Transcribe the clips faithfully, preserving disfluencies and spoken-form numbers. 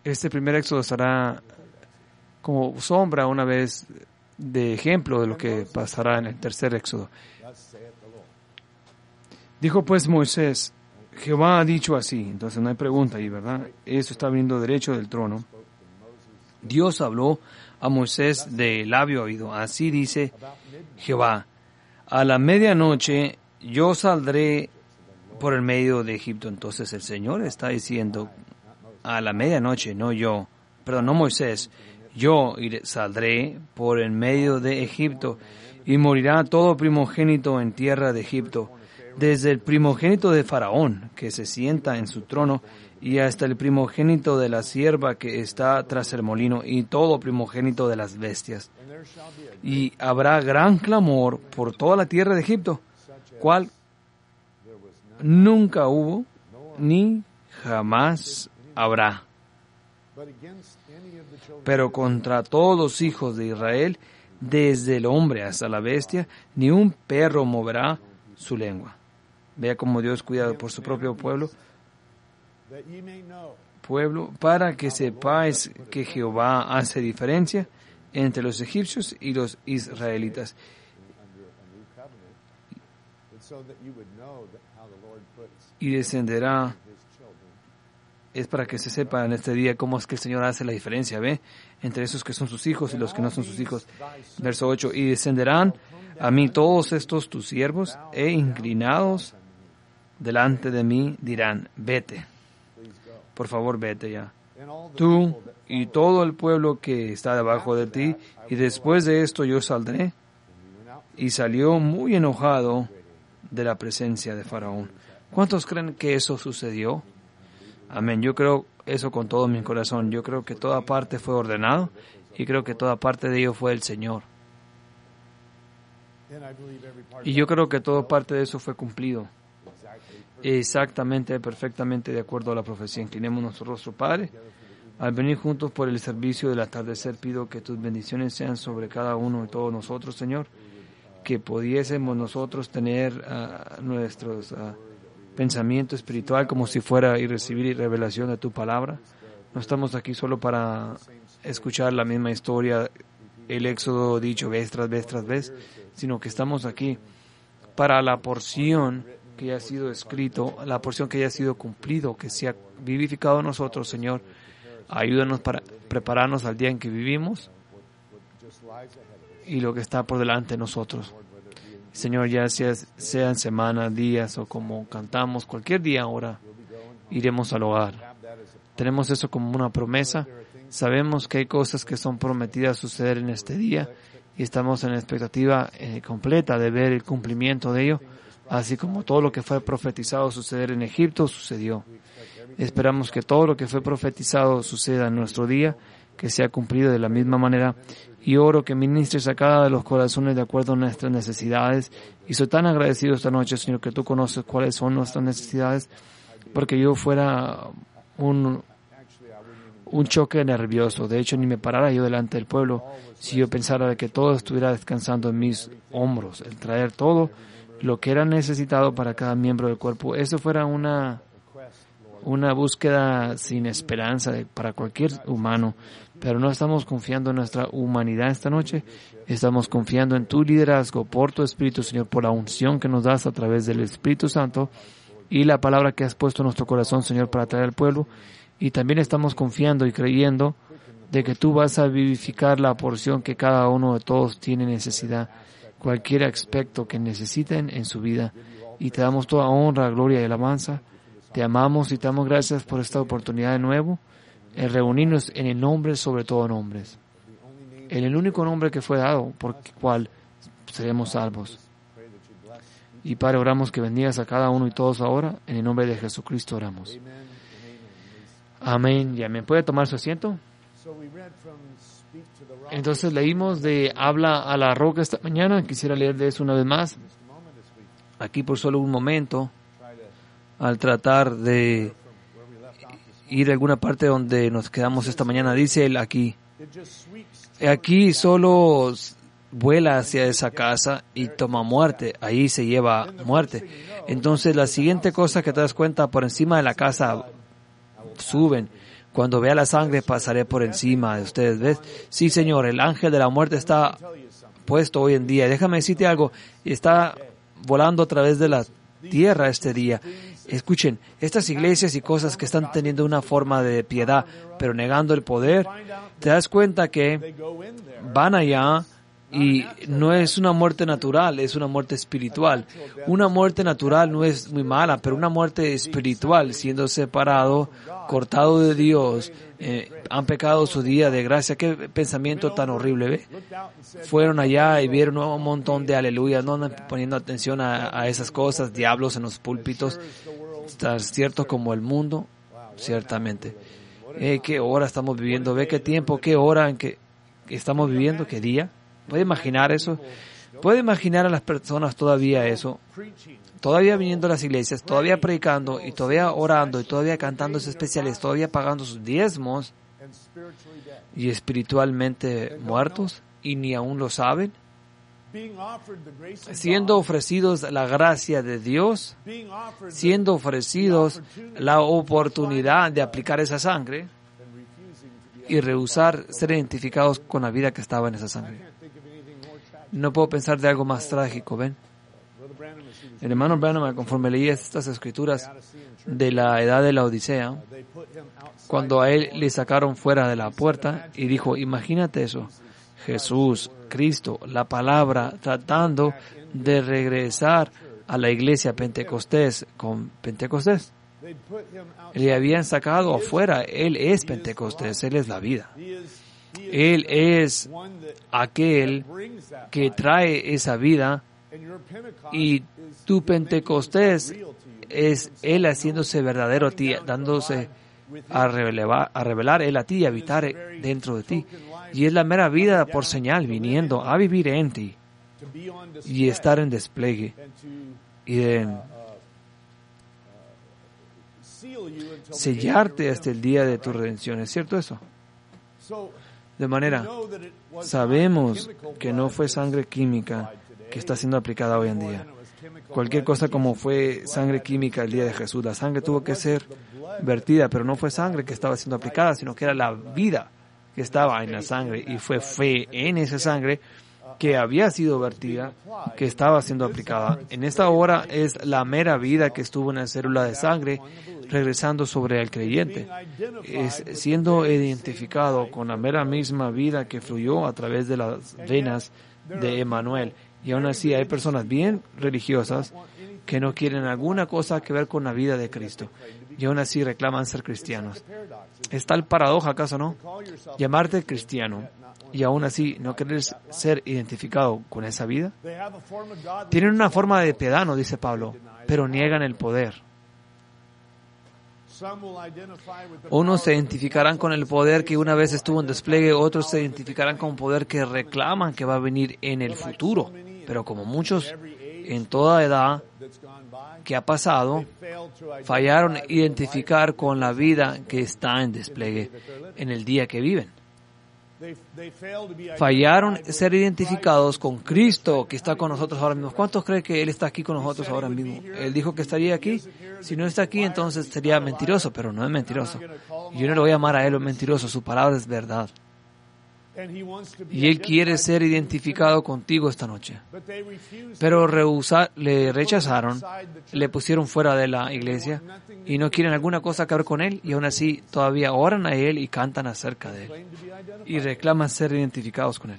Este primer éxodo estará como sombra una vez de ejemplo de lo que pasará en el tercer éxodo. Dijo pues Moisés, Jehová ha dicho así. Entonces no hay pregunta ahí, ¿verdad? Eso está viniendo derecho del trono. Dios habló a Moisés de labio a oído. Así dice Jehová, a la medianoche yo saldré por el medio de Egipto. Entonces el Señor está diciendo, a la medianoche, no yo, perdón, no Moisés, yo iré, saldré por el medio de Egipto, y morirá todo primogénito en tierra de Egipto, desde el primogénito de Faraón, que se sienta en su trono, y hasta el primogénito de la sierva que está tras el molino, y todo primogénito de las bestias. Y habrá gran clamor por toda la tierra de Egipto, cual nunca hubo, ni jamás habrá. Pero contra todos los hijos de Israel, desde el hombre hasta la bestia, ni un perro moverá su lengua. Vea cómo Dios cuida por su propio pueblo, pueblo, para que sepáis que Jehová hace diferencia entre los egipcios y los israelitas. Y descenderá, es para que se sepa en este día cómo es que el Señor hace la diferencia, ¿ve? Entre esos que son sus hijos y los que no son sus hijos. Verso ocho, y descenderán a mí todos estos tus siervos, e inclinados delante de mí dirán, vete. Por favor, vete ya. Tú y todo el pueblo que está debajo de ti, y después de esto yo saldré. Y salió muy enojado de la presencia de Faraón. ¿Cuántos creen que eso sucedió? Amén. Yo creo eso con todo mi corazón. Yo creo que toda parte fue ordenado, y creo que toda parte de ello fue el Señor. Y yo creo que toda parte de eso fue cumplido. Exactamente, perfectamente de acuerdo a la profecía. Inclinemos nuestro rostro, Padre. Al venir juntos por el servicio del atardecer, pido que tus bendiciones sean sobre cada uno de todos nosotros, Señor. Que pudiésemos nosotros tener uh, nuestros uh, pensamiento espiritual como si fuera y recibir revelación de tu palabra. No estamos aquí solo para escuchar la misma historia, el éxodo dicho vez tras vez tras vez, sino que estamos aquí para la porción que ya ha sido escrito, la porción que ya ha sido cumplido, que se ha vivificado en nosotros, Señor. Ayúdanos para prepararnos al día en que vivimos y lo que está por delante de nosotros. Señor, ya sea, sean semanas, días o como cantamos, cualquier día ahora iremos al hogar. Tenemos eso como una promesa. Sabemos que hay cosas que son prometidas suceder en este día y estamos en la expectativa eh, completa de ver el cumplimiento de ello, así como todo lo que fue profetizado suceder en Egipto sucedió. Esperamos que todo lo que fue profetizado suceda en nuestro día, que sea cumplido de la misma manera. Y oro que ministres a cada de los corazones de acuerdo a nuestras necesidades. Y soy tan agradecido esta noche, Señor, que tú conoces cuáles son nuestras necesidades, porque yo fuera un, un choque nervioso. De hecho, ni me parara yo delante del pueblo si yo pensara que todo estuviera descansando en mis hombros. El traer todo lo que era necesitado para cada miembro del cuerpo, eso fuera una... una búsqueda sin esperanza de, para cualquier humano, pero no estamos confiando en nuestra humanidad esta noche, estamos confiando en tu liderazgo, por tu Espíritu, Señor, por la unción que nos das a través del Espíritu Santo y la palabra que has puesto en nuestro corazón, Señor, para traer al pueblo, y también estamos confiando y creyendo de que tú vas a vivificar la porción que cada uno de todos tiene necesidad, cualquier aspecto que necesiten en su vida, y te damos toda honra, gloria y alabanza. Te amamos y te damos gracias por esta oportunidad de nuevo, en reunirnos en el nombre sobre todo nombres, en el único nombre que fue dado, por el cual seremos salvos. Y Padre, oramos que bendigas a cada uno y todos ahora, en el nombre de Jesucristo oramos. Amén y amén. ¿Puede tomar su asiento? Entonces leímos de Habla a la roca esta mañana. Quisiera leer de eso una vez más, aquí por solo un momento, al tratar de ir a alguna parte donde nos quedamos esta mañana. Dice él aquí, aquí solo vuela hacia esa casa y toma muerte, ahí se lleva muerte. Entonces la siguiente cosa que te das cuenta, por encima de la casa suben, Cuando vea la sangre pasaré por encima de ustedes. ¿Ves? Sí, Señor, el ángel de la muerte está puesto hoy en día. Déjame decirte algo, está volando a través de la tierra este día. Escuchen, estas iglesias y cosas que están teniendo una forma de piedad, pero negando el poder, te das cuenta que van allá y no es una muerte natural, es una muerte espiritual. Una muerte natural no es muy mala, pero una muerte espiritual, siendo separado, cortado de Dios, eh, han pecado su día de gracia. Qué pensamiento tan horrible, ¿ve? Fueron allá y vieron un montón de aleluyas, no andan poniendo atención a, a esas cosas, diablos en los púlpitos, tan cierto como el mundo, ciertamente. Eh, ¿Qué hora estamos viviendo? ¿Ve qué tiempo, qué hora en que estamos viviendo, qué día? ¿Puede imaginar eso? ¿Puede imaginar a las personas todavía eso? Todavía viniendo a las iglesias, todavía predicando y todavía orando y todavía cantando sus especiales, todavía pagando sus diezmos y espiritualmente muertos y ni aún lo saben. Siendo ofrecidos la gracia de Dios, siendo ofrecidos la oportunidad de aplicar esa sangre y rehusar ser identificados con la vida que estaba en esa sangre. No puedo pensar de algo más trágico, ¿ven? El hermano Branham, conforme leía estas escrituras de la edad de la Odisea, cuando a él le sacaron fuera de la puerta y dijo, imagínate eso, Jesús, Cristo, la palabra, tratando de regresar a la iglesia Pentecostés con Pentecostés. Le habían sacado afuera, Él es Pentecostés, Él es la vida. Él es aquel que trae esa vida y tu Pentecostés es Él haciéndose verdadero a ti, dándose a revelar, a revelar Él a ti y habitar dentro de ti. Y es la mera vida por señal viniendo a vivir en ti y estar en despliegue y en sellarte hasta el día de tu redención. ¿Es cierto eso? De manera, sabemos que no fue sangre química que está siendo aplicada hoy en día. Cualquier cosa como fue sangre química el día de Jesús, la sangre tuvo que ser vertida, pero no fue sangre que estaba siendo aplicada, sino que era la vida que estaba en la sangre, y fue fe en esa sangre que había sido vertida, que estaba siendo aplicada. En esta hora es la mera vida que estuvo en la célula de sangre regresando sobre el creyente, es siendo identificado con la mera misma vida que fluyó a través de las venas de Emmanuel. Y aún así hay personas bien religiosas que no quieren alguna cosa que ver con la vida de Cristo, y aún así reclaman ser cristianos. ¿Es tal paradoja acaso, no? Llamarte cristiano y aún así no querer ser identificado con esa vida. Tienen una forma de piedad, no dice Pablo, pero niegan el poder. Unos se identificarán con el poder que una vez estuvo en despliegue, otros se identificarán con poder que reclaman que va a venir en el futuro. Pero como muchos en toda edad que ha pasado, fallaron identificar con la vida que está en despliegue en el día que viven. Fallaron ser identificados con Cristo que está con nosotros ahora mismo. ¿Cuántos creen que Él está aquí con nosotros ahora mismo? Él dijo que estaría aquí. Si no está aquí, entonces sería mentiroso, pero no es mentiroso. Yo no le voy a llamar a Él un mentiroso, su palabra es verdad. Y Él quiere ser identificado contigo esta noche. Pero rehusar, le rechazaron, le pusieron fuera de la iglesia y no quieren alguna cosa que ver con Él, y aún así todavía oran a Él y cantan acerca de Él y reclaman ser identificados con Él.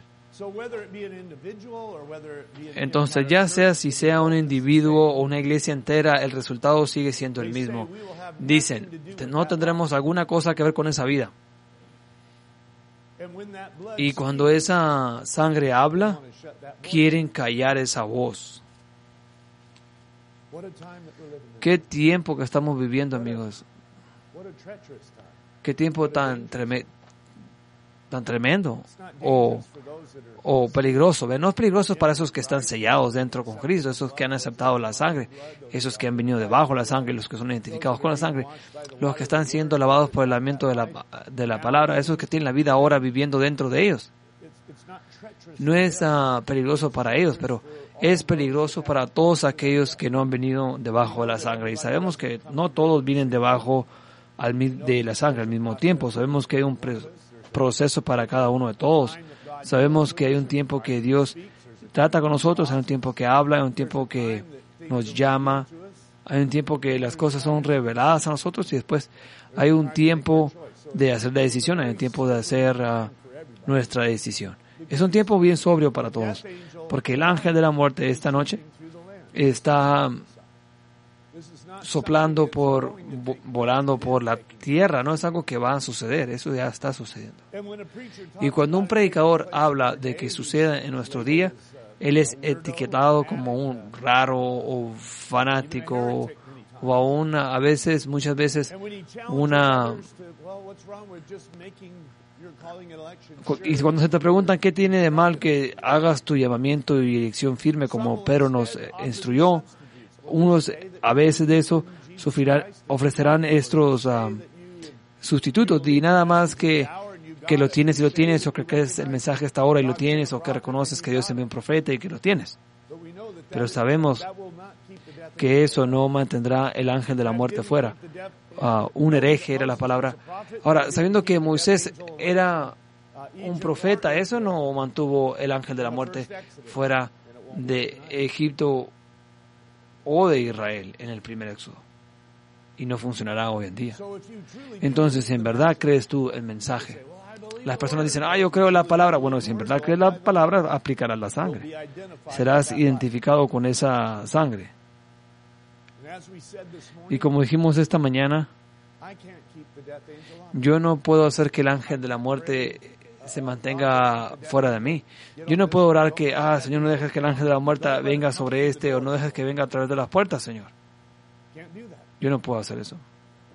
Entonces, ya sea si sea un individuo o una iglesia entera, el resultado sigue siendo el mismo. Dicen, no tendremos alguna cosa que ver con esa vida. Y cuando esa sangre habla, quieren callar esa voz. ¿Qué tiempo que estamos viviendo, amigos? ¿Qué tiempo tan, treme, tan tremendo o, o peligroso? No es peligroso para esos que están sellados dentro con Cristo, esos que han aceptado la sangre, esos que han venido debajo de la sangre, los que son identificados con la sangre, los que están siendo lavados por el lavamiento de la, de la palabra, esos que tienen la vida ahora viviendo dentro de ellos. No es uh, peligroso para ellos, pero es peligroso para todos aquellos que no han venido debajo de la sangre. Y sabemos que no todos vienen debajo al, de la sangre al mismo tiempo. Sabemos que hay un pre- proceso para cada uno de todos. Sabemos que hay un tiempo que Dios trata con nosotros, hay un tiempo que habla, hay un tiempo que nos llama, hay un tiempo que las cosas son reveladas a nosotros y después hay un tiempo de hacer la decisión, hay un tiempo de hacer uh, nuestra decisión. Es un tiempo bien sobrio para todos, porque el ángel de la muerte esta noche está soplando por, volando por la tierra, no es algo que va a suceder, eso ya está sucediendo. Y cuando un predicador habla de que suceda en nuestro día, él es etiquetado como un raro o fanático o aún a veces, muchas veces, una... Y cuando se te preguntan qué tiene de mal que hagas tu llamamiento y dirección firme como Pedro nos instruyó, unos a veces de eso sufrirán, ofrecerán estos um, sustitutos y nada más que que lo tienes y lo tienes, o que crees el mensaje hasta ahora y lo tienes, o que reconoces que Dios envió un profeta y que lo tienes. Pero sabemos que eso no mantendrá el ángel de la muerte fuera. Uh, un hereje era la palabra. Ahora, sabiendo que Moisés era un profeta, eso no mantuvo el ángel de la muerte fuera de Egipto o de Israel en el primer éxodo. Y no funcionará hoy en día. Entonces, ¿en verdad crees tú el mensaje? Las personas dicen, ah, yo creo la palabra. Bueno, si en verdad crees la palabra, aplicarás la sangre. Serás identificado con esa sangre. Y como dijimos esta mañana, yo no puedo hacer que el ángel de la muerte se mantenga fuera de mí. Yo no puedo orar que, ah, Señor, no dejes que el ángel de la muerte venga sobre este, o no dejes que venga a través de las puertas, Señor. Yo no puedo hacer eso.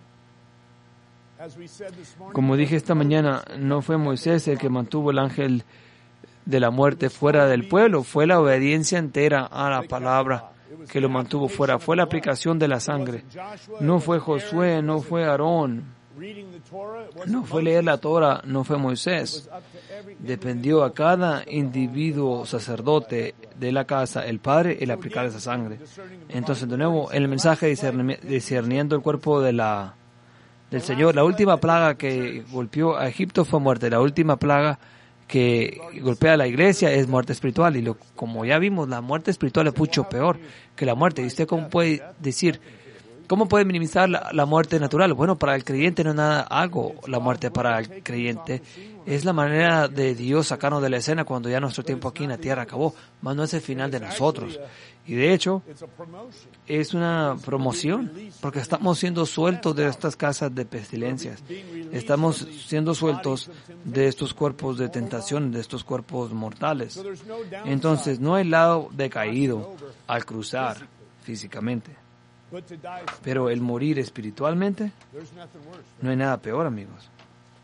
Como dije esta mañana, no fue Moisés el que mantuvo el ángel de la muerte fuera del pueblo, fue la obediencia entera a la palabra que lo mantuvo fuera, fue la aplicación de la sangre. No fue Josué, no fue Aarón, no fue leer la Torah, no fue Moisés. Dependió a cada individuo sacerdote de la casa, el Padre, el aplicar esa sangre. Entonces, de nuevo, el mensaje discerniendo el cuerpo de la del Señor. La última plaga que golpeó a Egipto fue muerte. La última plaga que golpea a la iglesia es muerte espiritual. Y lo, como ya vimos, la muerte espiritual es mucho peor que la muerte. ¿Y usted cómo puede decir, cómo puede minimizar la, la muerte natural? Bueno, para el creyente no es nada algo. La muerte para el creyente es la manera de Dios sacarnos de la escena cuando ya nuestro tiempo aquí en la tierra acabó. Más no es el final de nosotros. Y de hecho, es una promoción, porque estamos siendo sueltos de estas casas de pestilencias. Estamos siendo sueltos de estos cuerpos de tentación, de estos cuerpos mortales. Entonces, no hay lado decaído al cruzar físicamente. Pero el morir espiritualmente, no hay nada peor, amigos.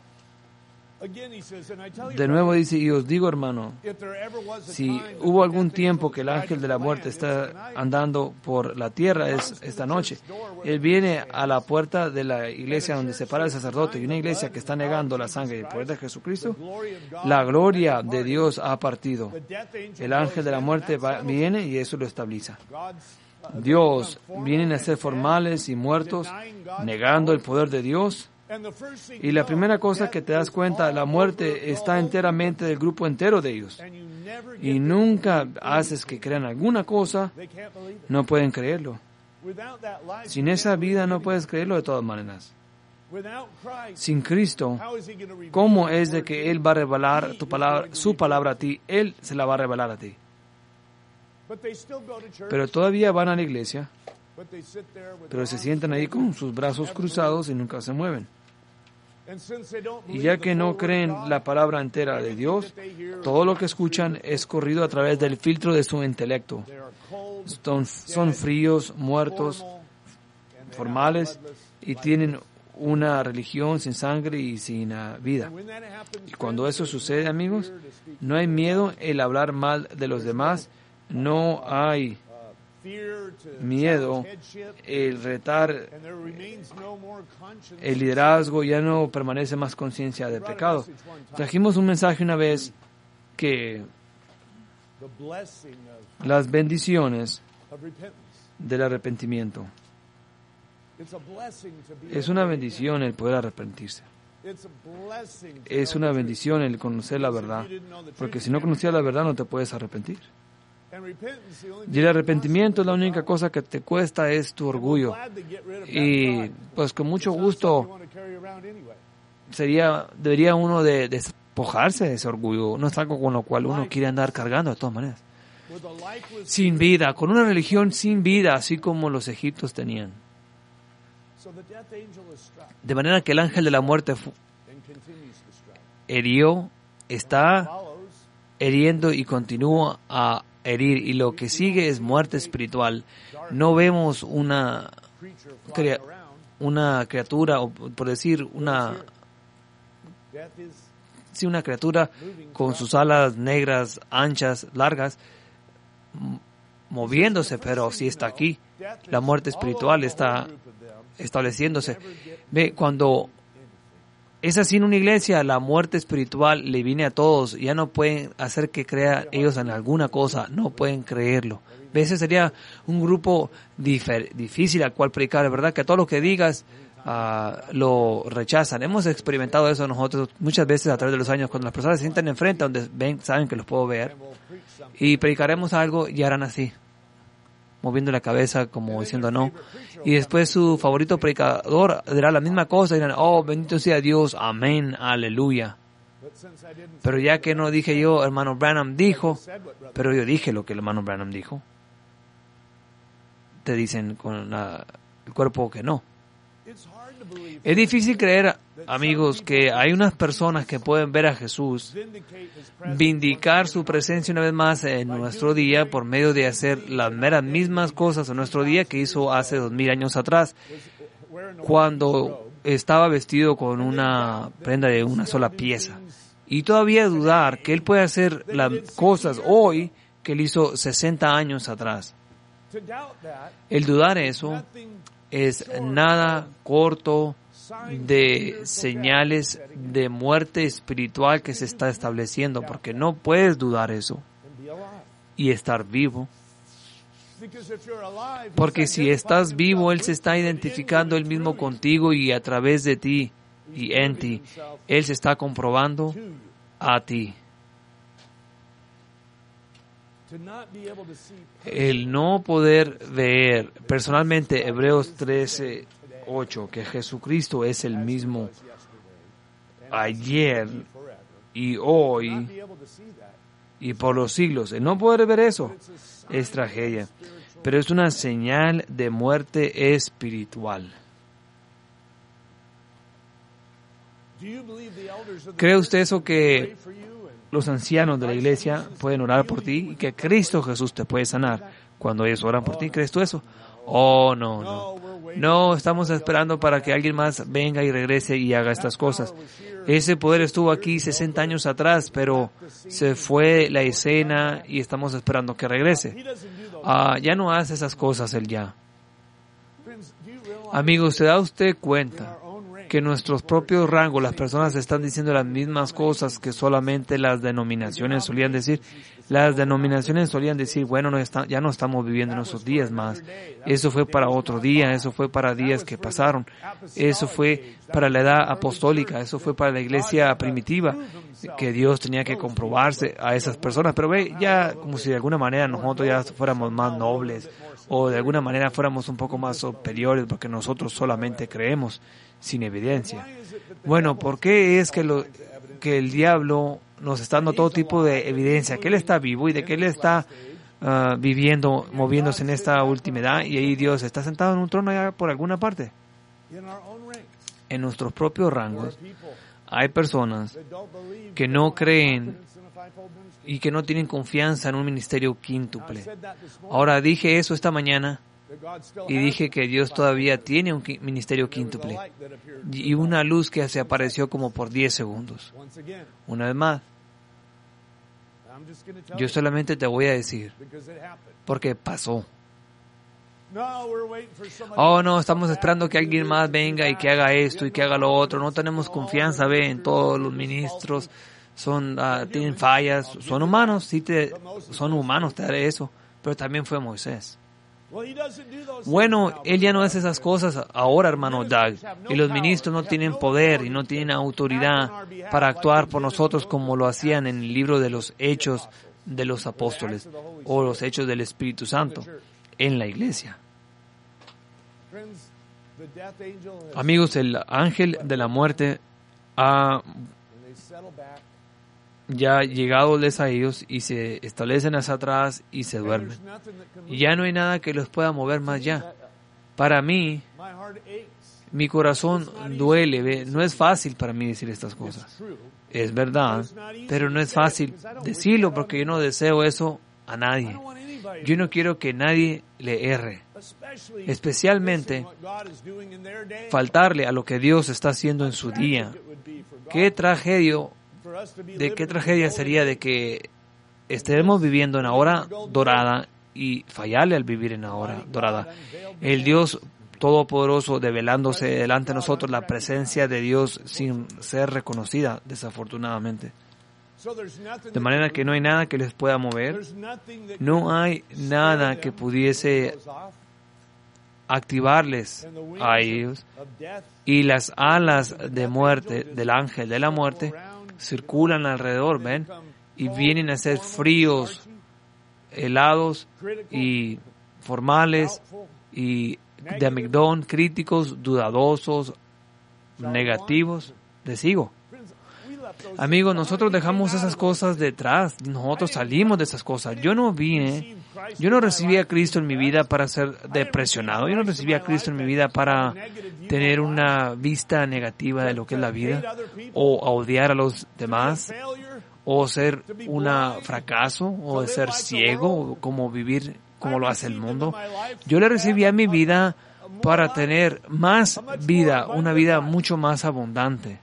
De nuevo dice, y os digo, hermano, si hubo algún tiempo que el ángel de la muerte está andando por la tierra, es esta noche. Él viene a la puerta de la iglesia donde se para el sacerdote, y una iglesia que está negando la sangre y el poder de Jesucristo. La gloria de Dios ha partido. El ángel de la muerte va, viene y eso lo estabiliza. Dios viene a ser formales y muertos, negando el poder de Dios. Y la primera cosa que te das cuenta, la muerte está enteramente del grupo entero de ellos. Y nunca haces que crean alguna cosa, no pueden creerlo. Sin esa vida no puedes creerlo de todas maneras. Sin Cristo, ¿cómo es de que Él va a revelar tu palabra, su palabra a ti? Él se la va a revelar a ti. Pero todavía van a la iglesia, pero se sientan ahí con sus brazos cruzados y nunca se mueven. Y ya que no creen la palabra entera de Dios, todo lo que escuchan es corrido a través del filtro de su intelecto. Son, son fríos, muertos, formales, y tienen una religión sin sangre y sin uh, vida. Y cuando eso sucede, amigos, no hay miedo el hablar mal de los demás, no hay miedo el retar el liderazgo, ya no permanece más conciencia de pecado. Trajimos un mensaje una vez que las bendiciones del arrepentimiento. Es una bendición el poder arrepentirse. Es una bendición el conocer la verdad, porque si no conocías la verdad no te puedes arrepentir. Y el arrepentimiento es la única cosa que te cuesta es tu orgullo. Y pues con mucho gusto sería debería uno de despojarse de ese orgullo. No es algo con lo cual uno quiere andar cargando de todas maneras. Sin vida, con una religión sin vida, así como los egipcios tenían. De manera que el ángel de la muerte herió, está heriendo y continúa a herir. Y lo que sigue es muerte espiritual. No vemos una, crea, una criatura, o por decir, una, sí, una criatura con sus alas negras, anchas, largas, moviéndose, pero sí está aquí. La muerte espiritual está estableciéndose. Ve, cuando es así en una iglesia, la muerte espiritual le viene a todos. Ya no pueden hacer que crean ellos en alguna cosa, no pueden creerlo. Ve, ese sería un grupo difer- difícil al cual predicar, ¿verdad? Que todo lo que digas uh, lo rechazan. Hemos experimentado eso nosotros muchas veces a través de los años, cuando las personas se sientan enfrente, donde ven, saben que los puedo ver, y predicaremos algo y harán así, moviendo la cabeza como diciendo no. Y después su favorito predicador dirá la misma cosa y dirán, oh, bendito sea Dios, amén, aleluya. Pero ya que no dije yo, hermano Branham dijo, pero yo dije lo que el hermano Branham dijo, te dicen con la, el cuerpo que no. Es difícil creer, amigos, que hay unas personas que pueden ver a Jesús vindicar su presencia una vez más en nuestro día por medio de hacer las meras mismas cosas en nuestro día que hizo hace dos mil años atrás, cuando estaba vestido con una prenda de una sola pieza. Y todavía dudar que Él puede hacer las cosas hoy que Él hizo sesenta años atrás. El dudar eso es nada corto de señales de muerte espiritual que se está estableciendo, porque no puedes dudar eso y estar vivo. Porque si estás vivo, Él se está identificando Él mismo contigo y a través de ti y en ti. Él se está comprobando a ti. El no poder ver, personalmente, Hebreos trece ocho, que Jesucristo es el mismo ayer y hoy y por los siglos. El no poder ver eso es tragedia, pero es una señal de muerte espiritual. ¿Cree usted eso, que los ancianos de la iglesia pueden orar por ti y que Cristo Jesús te puede sanar cuando ellos oran por ti? ¿Crees tú eso? Oh, no, no. No, estamos esperando para que alguien más venga y regrese y haga estas cosas. Ese poder estuvo aquí sesenta años atrás, pero se fue la escena y estamos esperando que regrese. Ah, ya no hace esas cosas él ya. Amigos, ¿se da usted cuenta que en nuestros propios rangos las personas están diciendo las mismas cosas que solamente las denominaciones solían decir? Las denominaciones solían decir, bueno, no está, ya no estamos viviendo en esos días más. Eso fue para otro día, eso fue para días que pasaron. Eso fue para la edad apostólica, eso fue para la iglesia primitiva, que Dios tenía que comprobarse a esas personas. Pero ve, ya como si de alguna manera nosotros ya fuéramos más nobles o de alguna manera fuéramos un poco más superiores porque nosotros solamente creemos sin evidencia. Bueno, ¿por qué es que, lo, que el diablo nos está dando todo tipo de evidencia? Que Él está vivo y de que Él está uh, viviendo, moviéndose en esta última edad, y ahí Dios está sentado en un trono allá por alguna parte. En nuestros propios rangos hay personas que no creen y que no tienen confianza en un ministerio quíntuple. Ahora, dije eso esta mañana y dije que Dios todavía tiene un ministerio quíntuple y una luz que se apareció como por diez segundos. Una vez más, yo solamente te voy a decir porque pasó. Oh, no, estamos esperando que alguien más venga y que haga esto y que haga lo otro. No tenemos confianza, ve, en todos los ministros. Son, uh, tienen fallas, son humanos, sí te, son humanos, te haré eso. Pero también fue Moisés. Bueno, Él ya no hace esas cosas ahora, hermano Doug. Y los ministros no tienen poder y no tienen autoridad para actuar por nosotros como lo hacían en el libro de los Hechos de los Apóstoles o los Hechos del Espíritu Santo en la iglesia. Amigos, el ángel de la muerte ha ya llegado a ellos y se establecen hacia atrás y se duermen. Y ya no hay nada que los pueda mover más ya. Para mí, mi corazón duele. ¿ve? No es fácil para mí decir estas cosas. Es verdad, pero no es fácil decirlo porque yo no deseo eso a nadie. Yo no quiero que nadie le erre. Especialmente faltarle a lo que Dios está haciendo en su día. Qué tragedia, de qué tragedia sería de que estemos viviendo en la hora dorada y fallarle al vivir en la hora dorada. El Dios Todopoderoso develándose delante de nosotros, la presencia de Dios sin ser reconocida, desafortunadamente. De manera que no hay nada que les pueda mover, no hay nada que pudiese activarles a ellos, y las alas de muerte del ángel de la muerte circulan alrededor, ven, y vienen a ser fríos, helados y formales y de amigdón, críticos, dudadosos, negativos. Les sigo. Amigos, nosotros dejamos esas cosas detrás, nosotros salimos de esas cosas. Yo no vine, yo no recibí a Cristo en mi vida para ser depresionado, yo no recibí a Cristo en mi vida para tener una vista negativa de lo que es la vida, o a odiar a los demás, o ser un fracaso, o de ser ciego, o como vivir como lo hace el mundo. Yo le recibí a mi vida para tener más vida, una vida mucho más abundante.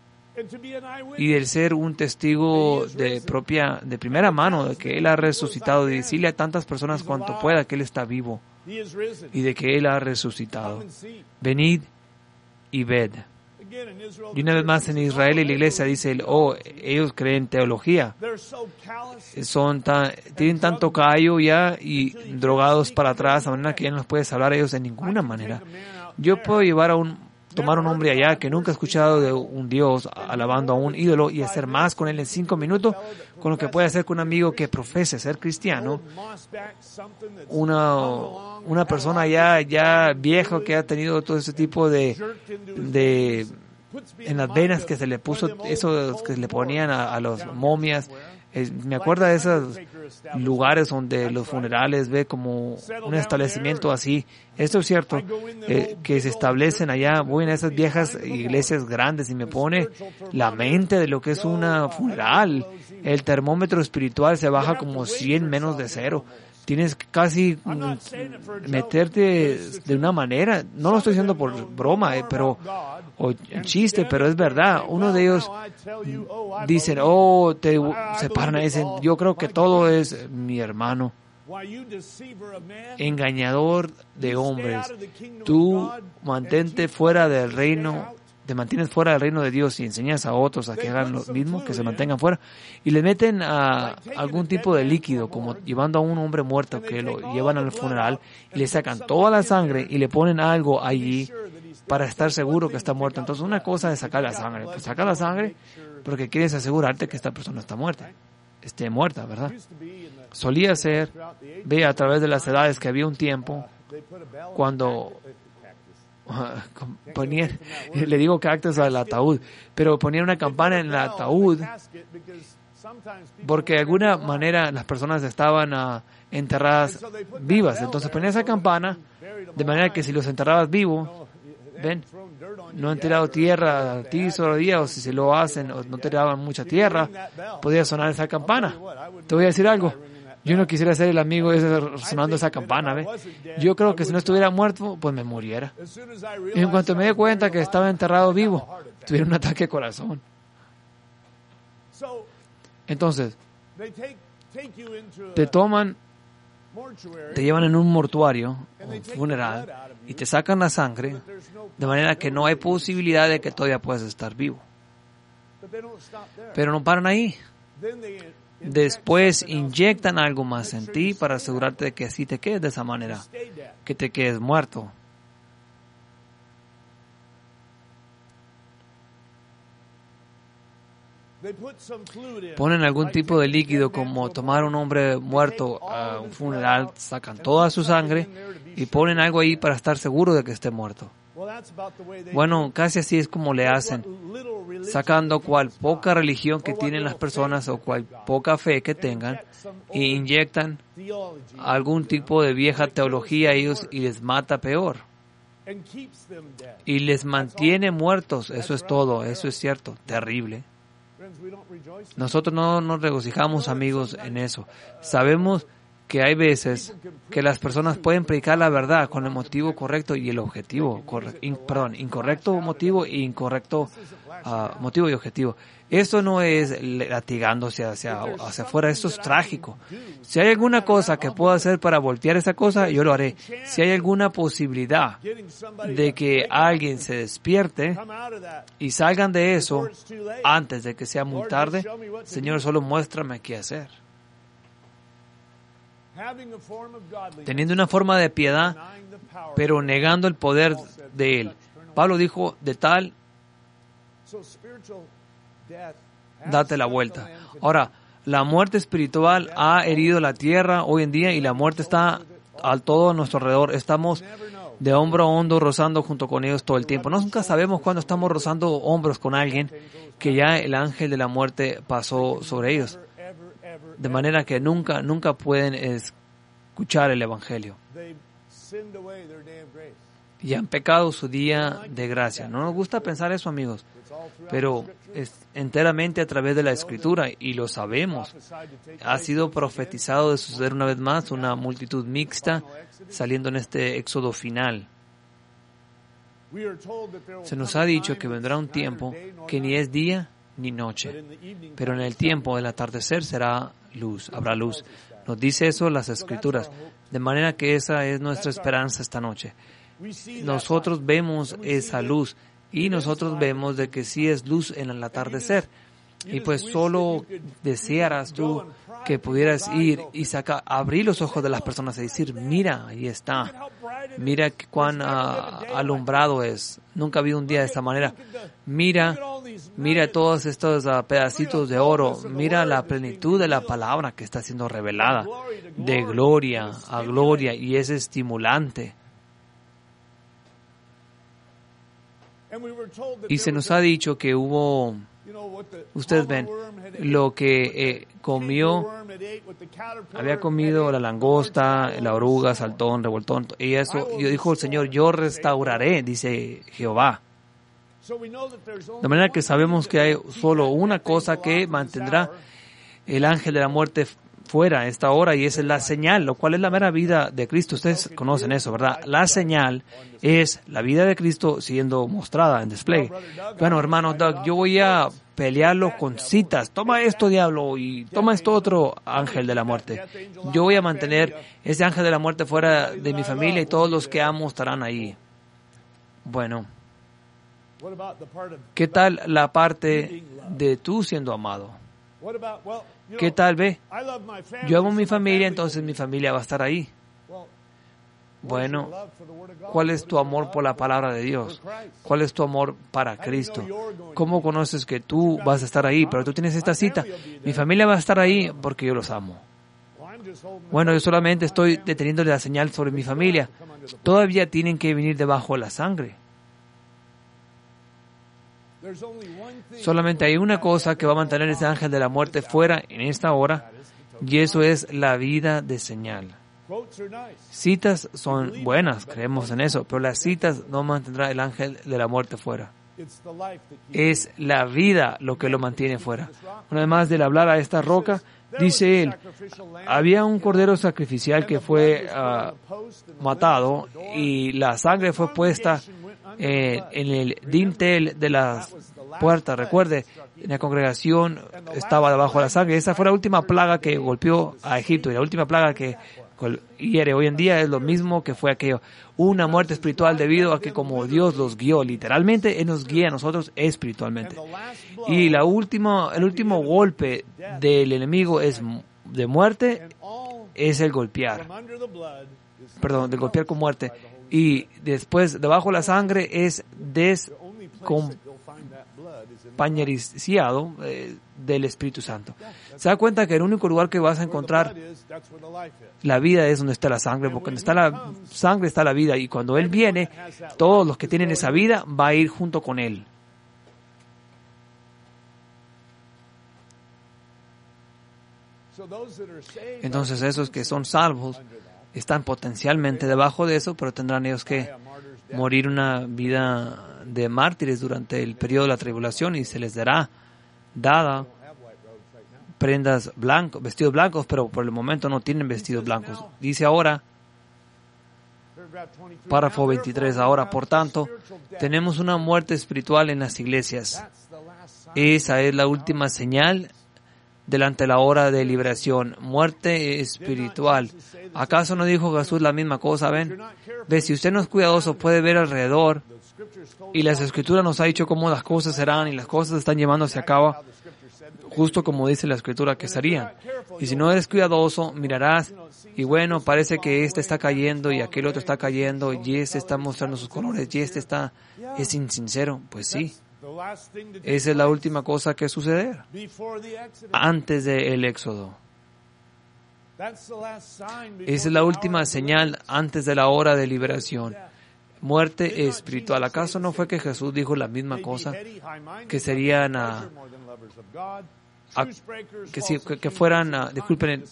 Y el ser un testigo de propia, de primera mano de que Él ha resucitado, de decirle a tantas personas cuanto pueda que Él está vivo y de que Él ha resucitado. Venid y ved. Y una vez más en Israel y la iglesia dice, oh, ellos creen teología. Son tan, tienen tanto callo ya y drogados para atrás, de manera que ya no les puedes hablar a ellos de ninguna manera. Yo puedo llevar a un tomar un hombre allá que nunca ha escuchado de un Dios alabando a un ídolo y hacer más con él en cinco minutos con lo que puede hacer con un amigo que profese ser cristiano, una una persona ya ya viejo que ha tenido todo ese tipo de de en las venas que se le puso eso que le ponían a, a los momias. Eh, me acuerdo de esos lugares donde los funerales ve como un establecimiento así. Esto es cierto, eh, que se establecen allá. Voy en esas viejas iglesias grandes y me pone la mente de lo que es una funeral. El termómetro espiritual se baja como cien menos de cero. Tienes que casi meterte de una manera, no lo estoy diciendo por broma, eh, pero o chiste, pero es verdad. Uno de ellos dicen, oh, te separan y dicen, yo creo que todo es mi hermano. Engañador de hombres, tú mantente fuera del reino, te mantienes fuera del reino de Dios y enseñas a otros a que hagan lo mismo, que se mantengan fuera, y le meten a algún tipo de líquido, como llevando a un hombre muerto, que lo llevan al funeral y le sacan toda la sangre y le ponen algo allí para estar seguro que está muerto. Entonces una cosa es sacar la sangre, pues saca la sangre porque quieres asegurarte que esta persona está muerta, esté muerta, ¿verdad? Solía ser, ve a través de las edades que había un tiempo cuando ponían, le digo cactus al ataúd, pero ponían una campana en el ataúd porque de alguna manera las personas estaban uh, enterradas vivas. Entonces ponían esa campana de manera que si los enterrabas vivos, ven, no han tirado tierra a ti solo día, o si se lo hacen o no tiraban mucha tierra, podía sonar esa campana. Te voy a decir algo. Yo no quisiera ser el amigo ese sonando esa campana, ¿ve? Yo creo que si no estuviera muerto, pues me muriera. Y en cuanto me di cuenta que estaba enterrado vivo, tuviera un ataque de corazón. Entonces, te toman, te llevan en un mortuario, un funeral, y te sacan la sangre, de manera que no hay posibilidad de que todavía puedas estar vivo. Pero no paran ahí. Después inyectan algo más en ti para asegurarte de que así te quedes de esa manera, que te quedes muerto. Ponen algún tipo de líquido, como tomar un hombre muerto a un funeral, sacan toda su sangre y ponen algo ahí para estar seguro de que esté muerto. Bueno, casi así es como le hacen, sacando cual poca religión que tienen las personas o cual poca fe que tengan e inyectan algún tipo de vieja teología a ellos y les mata peor. Y les mantiene muertos, eso es todo, eso es cierto, terrible. Nosotros no nos regocijamos, amigos, en eso. Sabemos que hay veces que las personas pueden predicar la verdad con el motivo correcto y el objetivo, corre, in, perdón, incorrecto motivo e incorrecto uh, motivo y objetivo. Esto no es latigándose hacia, hacia afuera, esto es trágico. Si hay alguna cosa que pueda hacer para voltear esa cosa, yo lo haré. Si hay alguna posibilidad de que alguien se despierte y salgan de eso antes de que sea muy tarde, Señor, solo muéstrame qué hacer. Teniendo una forma de piedad, pero negando el poder de Él. Pablo dijo, de tal, date la vuelta. Ahora, la muerte espiritual ha herido la tierra hoy en día y la muerte está a todo a nuestro alrededor. Estamos de hombro a hombro rozando junto con ellos todo el tiempo. Nunca sabemos cuándo estamos rozando hombros con alguien que ya el ángel de la muerte pasó sobre ellos. De manera que nunca, nunca pueden escuchar el Evangelio. Y han pecado su día de gracia. No nos gusta pensar eso, amigos, pero es enteramente a través de la Escritura, y lo sabemos. Ha sido profetizado de suceder una vez más una multitud mixta saliendo en este éxodo final. Se nos ha dicho que vendrá un tiempo que ni es día ni noche, pero en el tiempo del atardecer será luz, habrá luz. Nos dice eso las Escrituras, de manera que esa es nuestra esperanza esta noche. Nosotros vemos esa luz y nosotros vemos de que sí es luz en el atardecer. Y pues solo desearas tú que pudieras ir y sacar, abrir los ojos de las personas y decir, mira, ahí está, mira cuán uh, alumbrado es. Nunca vi un día de esta manera. Mira, mira todos estos uh, pedacitos de oro, mira la plenitud de la palabra que está siendo revelada, de gloria a gloria, y es estimulante. Y se nos ha dicho que hubo, ustedes ven, lo que eh, comió, había comido la langosta, la oruga, saltón, revoltón, y eso, y dijo el Señor, yo restauraré, dice Jehová. De manera que sabemos que hay solo una cosa que mantendrá el ángel de la muerte fuera a esta hora, y esa es la señal, lo cual es la mera vida de Cristo. Ustedes conocen eso, ¿verdad? La señal es la vida de Cristo siendo mostrada en display. Bueno, hermano Doug, yo voy a pelearlo con citas. Toma esto, diablo, y toma esto otro, ángel de la muerte. Yo voy a mantener ese ángel de la muerte fuera de mi familia, y todos los que amo estarán ahí. Bueno, ¿qué tal la parte de tú siendo amado? ¿Qué tal ve? Yo amo mi familia, entonces mi familia va a estar ahí. Bueno, ¿cuál es tu amor por la palabra de Dios? ¿Cuál es tu amor para Cristo? ¿Cómo conoces que tú vas a estar ahí? Pero tú tienes esta cita. Mi familia va a estar ahí porque yo los amo. Bueno, yo solamente estoy deteniéndole la señal sobre mi familia. Todavía tienen que venir debajo de la sangre. Solamente hay una cosa que va a mantener ese ángel de la muerte fuera en esta hora, y eso es la vida de señal. Citas son buenas, creemos en eso, pero las citas no mantendrá el ángel de la muerte fuera. Es la vida lo que lo mantiene fuera. Una vez más, del hablar a esta roca, dice él, había un cordero sacrificial que fue uh, matado, y la sangre fue puesta Eh, en el dintel de la puerta. Recuerde, la congregación estaba debajo de la sangre. Esa fue la última plaga que golpeó a Egipto, y la última plaga que hiere hoy en día es lo mismo que fue aquello. Una muerte espiritual debido a que como Dios los guió literalmente, Él nos guía a nosotros espiritualmente. Y la última, el último golpe del enemigo es de muerte, es el golpear. Perdón, de golpear con muerte. Y después, debajo de la sangre, es descompañerizado eh, del Espíritu Santo. Se da cuenta que el único lugar que vas a encontrar la vida es donde está la sangre, porque donde está la sangre está la vida. Y cuando Él viene, todos los que tienen esa vida va a ir junto con Él. Entonces esos que son salvos están potencialmente debajo de eso, pero tendrán ellos que morir una vida de mártires durante el periodo de la tribulación y se les dará dada prendas blancos, vestidos blancos, pero por el momento no tienen vestidos blancos. Dice ahora, párrafo veintitrés, ahora, por tanto, tenemos una muerte espiritual en las iglesias. Esa es la última señal delante de la hora de liberación, muerte espiritual. ¿Acaso no dijo Jesús la misma cosa? Ven, ve, si usted no es cuidadoso, puede ver alrededor, y las Escrituras nos ha dicho cómo las cosas serán, y las cosas están llevándose a cabo, justo como dice la Escritura que serían. Y si no eres cuidadoso, mirarás, y bueno, parece que este está cayendo, y aquel otro está cayendo, y este está mostrando sus colores, y este está, es insincero. Pues sí. Esa es la última cosa que suceder antes del éxodo. Esa es la última señal antes de la hora de liberación. Muerte espiritual. ¿Acaso no fue que Jesús dijo la misma cosa? Que serían a, a, que, si, que, que fueran a, disculpen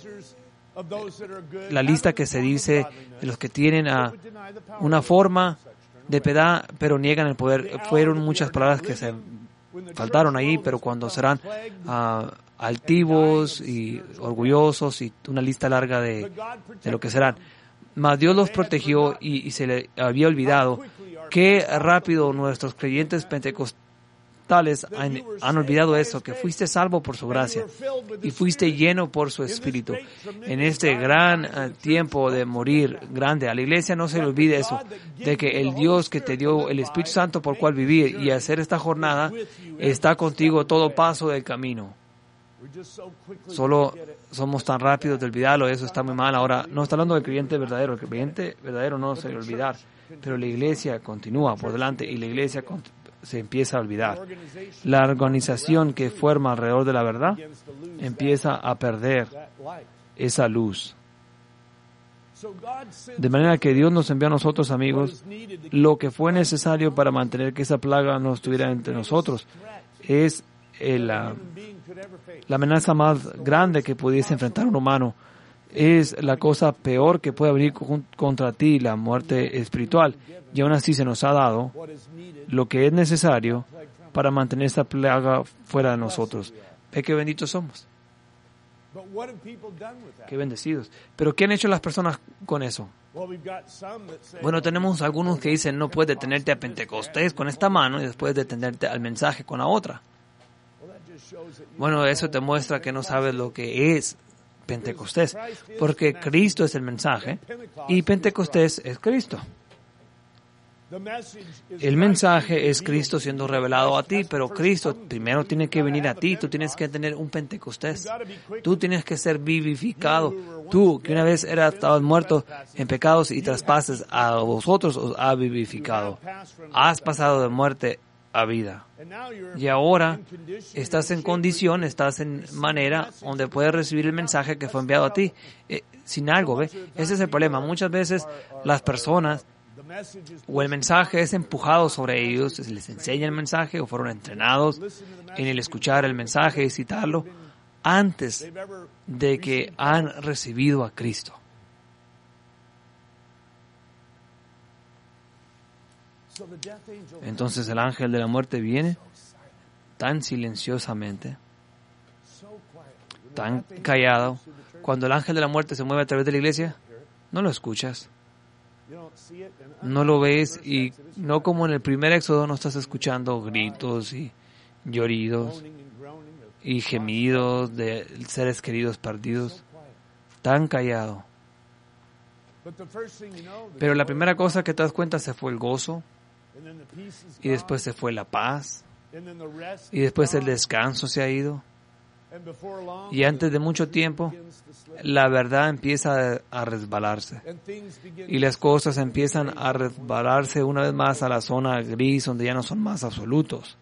la lista que se dice de los que tienen a una forma de piedad, pero niegan el poder. Fueron muchas palabras que se faltaron ahí, pero cuando serán uh, altivos y orgullosos y una lista larga de, de lo que serán. Mas Dios los protegió y, y se le había olvidado. Qué rápido nuestros creyentes pentecostales han, han olvidado eso, que fuiste salvo por su gracia y fuiste lleno por su Espíritu. En este gran uh, tiempo de morir grande, a la iglesia no se le olvide eso, de que el Dios que te dio el Espíritu Santo por cual vivir y hacer esta jornada está contigo todo paso del camino. Solo somos tan rápidos de olvidarlo, eso está muy mal. Ahora, no está hablando del creyente verdadero, el creyente verdadero no se le olvidar, pero la iglesia continúa por delante y la iglesia continúa. Se empieza a olvidar. La organización que forma alrededor de la verdad empieza a perder esa luz. De manera que Dios nos envió a nosotros, amigos, lo que fue necesario para mantener que esa plaga no estuviera entre nosotros. Es el, la, la amenaza más grande que pudiese enfrentar un humano. Es la cosa peor que puede venir contra ti, la muerte espiritual. Y aún así se nos ha dado lo que es necesario para mantener esta plaga fuera de nosotros. Ve qué benditos somos. Qué bendecidos. Pero ¿qué han hecho las personas con eso? Bueno, tenemos algunos que dicen no puedes detenerte a Pentecostés con esta mano y después detenerte al mensaje con la otra. Bueno, eso te muestra que no sabes lo que es Pentecostés, porque Cristo es el mensaje y Pentecostés es Cristo. El mensaje es Cristo siendo revelado a ti, pero Cristo primero tiene que venir a ti. Tú tienes que tener un Pentecostés. Tú tienes que ser vivificado. Tú, que una vez eras estabas muerto en pecados y traspases, a vosotros os ha vivificado. Has pasado de muerte a vida. Y ahora estás en condición, estás en manera donde puedes recibir el mensaje que fue enviado a ti. Eh, sin algo, ¿ve? Ese es el problema. Muchas veces las personas o el mensaje es empujado sobre ellos, se les enseña el mensaje o fueron entrenados en el escuchar el mensaje y citarlo antes de que han recibido a Cristo. Entonces el ángel de la muerte viene tan silenciosamente, tan callado. Cuando el ángel de la muerte se mueve a través de la iglesia, no lo escuchas. No lo ves y no como en el primer éxodo no estás escuchando gritos y lloridos y gemidos de seres queridos perdidos. Tan callado. Pero la primera cosa que te das cuenta se fue el gozo, y después se fue la paz, y después el descanso se ha ido. Y antes de mucho tiempo, la verdad empieza a resbalarse. Y las cosas empiezan a resbalarse una vez más a la zona gris, donde ya no son más absolutos.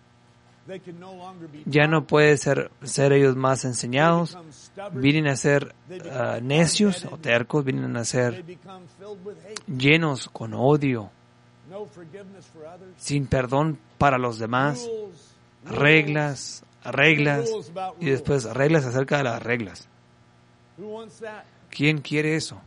Ya no puede ser, ser ellos más enseñados. Vienen a ser uh, necios o tercos, vienen a ser llenos con odio, sin perdón para los demás, reglas, reglas, y después reglas acerca de las reglas. ¿Quién quiere eso?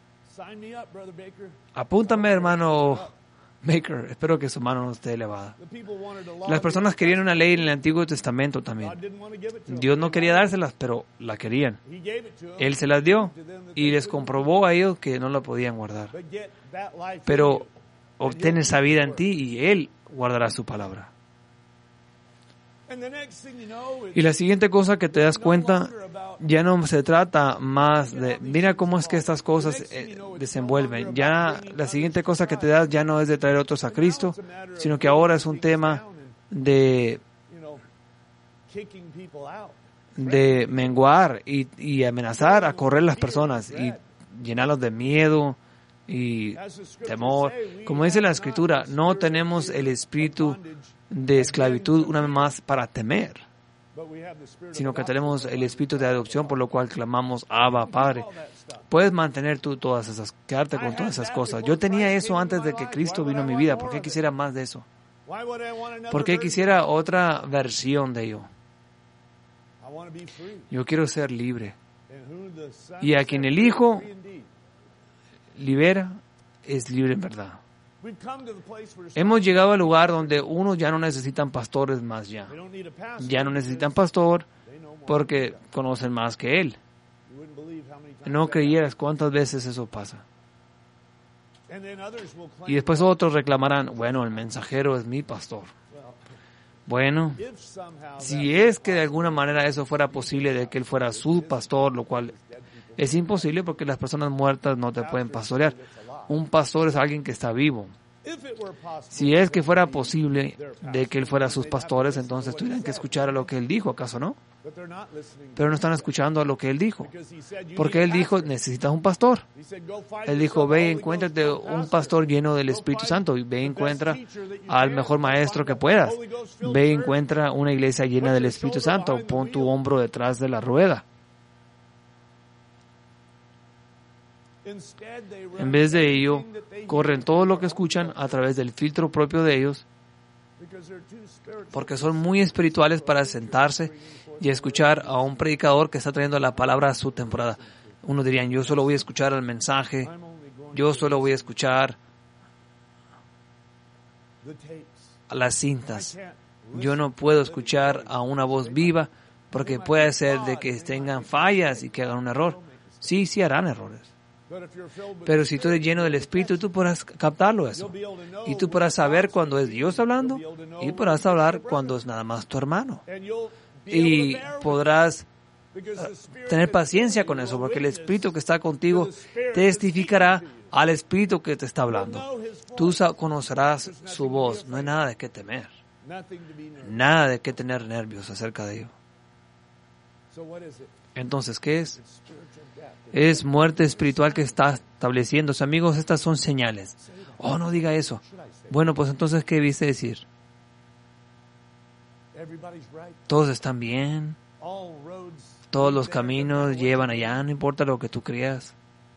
Apúntame, hermano Baker. Espero que su mano no esté elevada. Las personas querían una ley en el Antiguo Testamento también. Dios no quería dárselas, pero la querían. Él se las dio y les comprobó a ellos que no la podían guardar. Pero obtén esa vida en ti y Él guardará su palabra. Y la siguiente cosa que te das cuenta, ya no se trata más de, mira cómo es que estas cosas eh, desenvuelven. Ya la siguiente cosa que te das ya no es de traer otros a Cristo, sino que ahora es un tema de, de menguar y, y amenazar a correr las personas y llenarlos de miedo y temor. Como dice la Escritura, no tenemos el espíritu de esclavitud una vez más para temer, sino que tenemos el espíritu de adopción, por lo cual clamamos Abba, Padre. Puedes mantener tú todas esas, quedarte con todas esas cosas. Yo tenía eso antes de que Cristo vino a mi vida. ¿Por qué quisiera más de eso? ¿Por qué quisiera otra versión de ello? Yo quiero ser libre. Y a quien el Hijo libera, es libre en verdad. Hemos llegado al lugar donde unos ya no necesitan pastores más ya. Ya no necesitan pastor porque conocen más que él. No creyeras cuántas veces eso pasa. Y después otros reclamarán, bueno, el mensajero es mi pastor. Bueno, si es que de alguna manera eso fuera posible, de que él fuera su pastor, lo cual es imposible porque las personas muertas no te pueden pastorear. Un pastor es alguien que está vivo. Si es que fuera posible de que él fuera sus pastores, entonces tuvieran que escuchar a lo que él dijo, ¿acaso no? Pero no están escuchando a lo que él dijo. Porque él dijo, necesitas un pastor. Él dijo, ve y encuéntrate un pastor lleno del Espíritu Santo. Y ve y encuentra al mejor maestro que puedas. Ve y encuentra una iglesia llena del Espíritu Santo. Pon tu hombro detrás de la rueda. En vez de ello, corren todo lo que escuchan a través del filtro propio de ellos, porque son muy espirituales para sentarse y escuchar a un predicador que está trayendo la palabra a su temporada. Unos dirían, yo solo voy a escuchar el mensaje, yo solo voy a escuchar a las cintas. Yo no puedo escuchar a una voz viva porque puede ser de que tengan fallas y que hagan un error. Sí, sí harán errores. Pero si tú eres lleno del Espíritu, tú podrás captarlo eso. Y tú podrás saber cuando es Dios hablando y podrás hablar cuando es nada más tu hermano. Y podrás uh, tener paciencia con eso, porque el Espíritu que está contigo testificará al Espíritu que te está hablando. Tú conocerás su voz. No hay nada de qué temer. Nada de qué tener nervios acerca de ello. Entonces, ¿qué es? Es muerte espiritual que está estableciéndose. Amigos, estas son señales. Oh, no diga eso. Bueno, pues entonces, ¿qué viste decir? Todos están bien. Todos los caminos llevan allá, no importa lo que tú creas.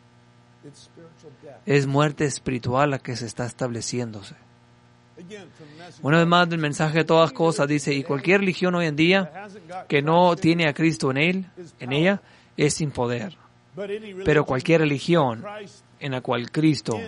Es muerte espiritual la que se está estableciéndose. Una vez más, del mensaje de todas cosas dice, y cualquier religión hoy en día que no tiene a Cristo en él, en ella, es sin poder. Pero cualquier religión en la cual Cristo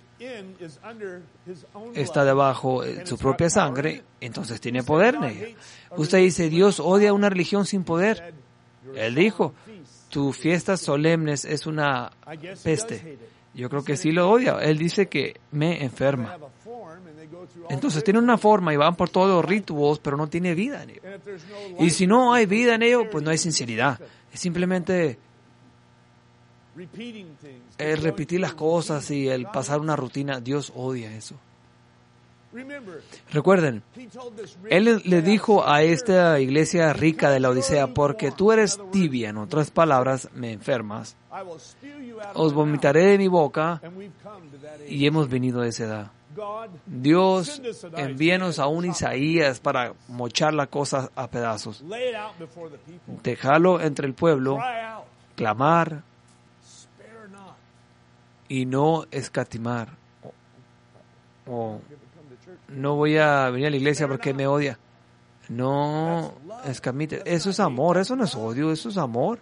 está debajo de su propia sangre, entonces tiene poder en ella. Usted dice, Dios odia una religión sin poder. Él dijo, tu fiestas solemnes es una peste. Yo creo que sí lo odia. Él dice que me enferma. Entonces tiene una forma y van por todos los rituales, pero no tiene vida en ello. Y si no hay vida en ello, pues no hay sinceridad. Es simplemente el repetir las cosas y el pasar una rutina, Dios odia eso. Recuerden, Él le dijo a esta iglesia rica de la Odisea, porque tú eres tibia, en otras palabras, me enfermas, os vomitaré de mi boca, y hemos venido de esa edad. Dios, envíanos a un Isaías para mochar la cosa a pedazos. Dejarlo entre el pueblo, clamar y no escatimar. O, o no voy a venir a la iglesia porque me odia. No escamite. Eso es amor, eso no es odio, eso es amor.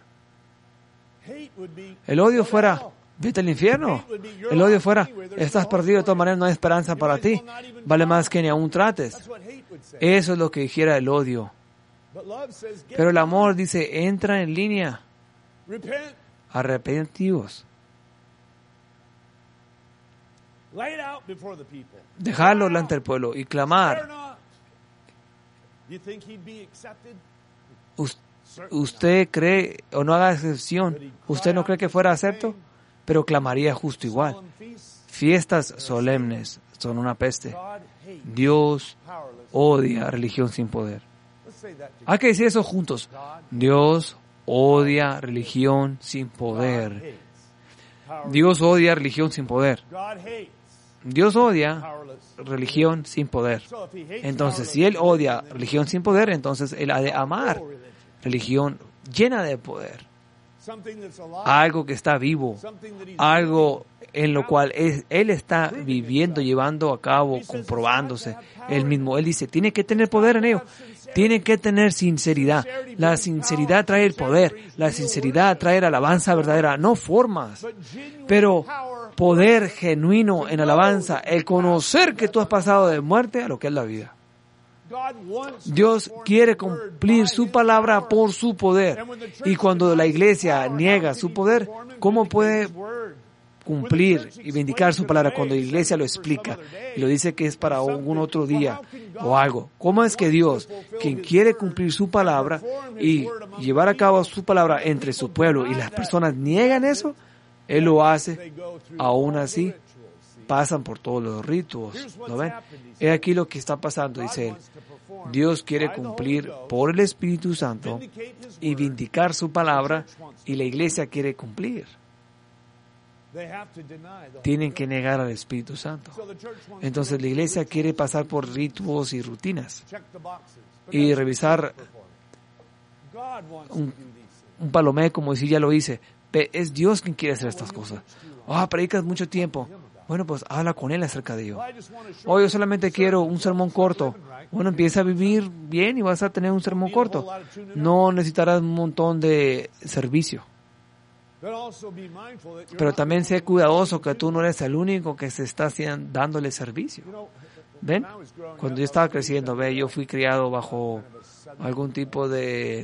El odio fuera, vete al infierno. El odio fuera, estás perdido, de todas maneras no hay esperanza para ti. Vale más que ni aún trates. Eso es lo que dijera el odio. Pero el amor dice, entra en línea. Arrepentidos. Dejarlo delante del pueblo y clamar. ¿Usted cree, o no haga excepción, usted no cree que fuera acepto? Pero clamaría justo igual. Fiestas solemnes son una peste. Dios odia religión sin poder. Hay que decir eso juntos. Dios odia religión sin poder. Dios odia religión sin poder. Dios odia religión sin poder. Entonces, si Él odia religión sin poder, entonces Él ha de amar religión llena de poder. Algo que está vivo, algo en lo cual es, Él está viviendo, llevando a cabo, comprobándose Él mismo. Él dice, tiene que tener poder en ello, tiene que tener sinceridad. La sinceridad trae el poder, la sinceridad trae alabanza verdadera, no formas, pero poder genuino en alabanza, el conocer que tú has pasado de muerte a lo que es la vida. Dios quiere cumplir su palabra por su poder. Y cuando la iglesia niega su poder, ¿cómo puede cumplir y vindicar su palabra cuando la iglesia lo explica y lo dice que es para algún otro día o algo? ¿Cómo es que Dios, quien quiere cumplir su palabra y llevar a cabo su palabra entre su pueblo y las personas niegan eso? Él lo hace, aún así pasan por todos los ritos, ¿lo ven? He aquí lo que está pasando, dice él. Dios quiere cumplir por el Espíritu Santo y vindicar su palabra, y la iglesia quiere cumplir. Tienen que negar al Espíritu Santo. Entonces la iglesia quiere pasar por ritos y rutinas y revisar un, un palomé como decir, ya lo hice. Es Dios quien quiere hacer estas cosas. Ah, oh, predicas mucho tiempo. Bueno, pues habla con Él acerca de ello. Oh, yo solamente quiero un sermón corto. Bueno, empieza a vivir bien y vas a tener un sermón corto. No necesitarás un montón de servicio. Pero también sé cuidadoso que tú no eres el único que se está haciendo, dándole servicio. ¿Ven? Cuando yo estaba creciendo, ve, yo fui criado bajo algún tipo de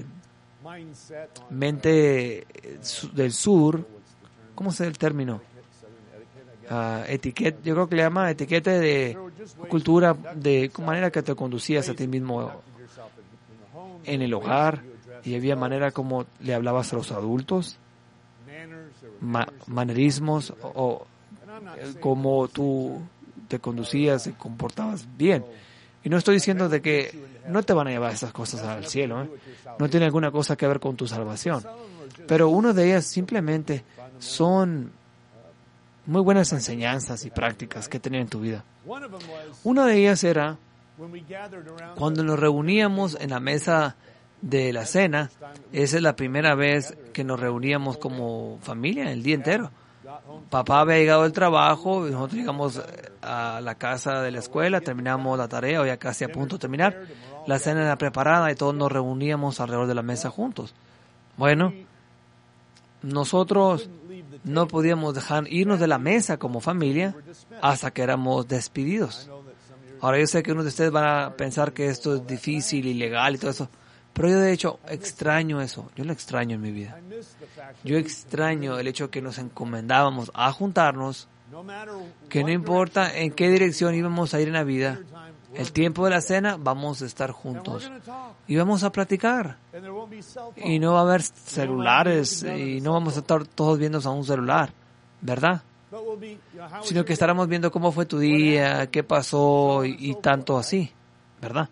mente del sur. ¿Cómo es el término? Uh, etiqueta, yo creo que le llama etiqueta de cultura, de manera que te conducías a ti mismo en el hogar, y había manera como le hablabas a los adultos, ma- manerismos, o, o como tú te conducías y comportabas bien. Y no estoy diciendo de que no te van a llevar esas cosas al cielo, ¿eh? No tiene alguna cosa que ver con tu salvación, pero una de ellas simplemente son muy buenas enseñanzas y prácticas que tenían en tu vida. Una de ellas era cuando nos reuníamos en la mesa de la cena. Esa es la primera vez que nos reuníamos como familia el día entero. Papá había llegado del trabajo, y nosotros llegamos a la casa de la escuela, terminamos la tarea, o ya casi a punto de terminar. La cena era preparada y todos nos reuníamos alrededor de la mesa juntos. Bueno, nosotros no podíamos dejar irnos de la mesa como familia hasta que éramos despedidos. Ahora yo sé que unos de ustedes van a pensar que esto es difícil, ilegal y todo eso, pero yo de hecho extraño eso, yo lo extraño en mi vida. Yo extraño el hecho que nos encomendábamos a juntarnos, que no importa en qué dirección íbamos a ir en la vida, el tiempo de la cena vamos a estar juntos y vamos a platicar. Y no va a haber celulares y no vamos a estar todos viendo a un celular, ¿verdad? Sino que estaremos viendo cómo fue tu día, qué pasó y, y tanto así, ¿verdad?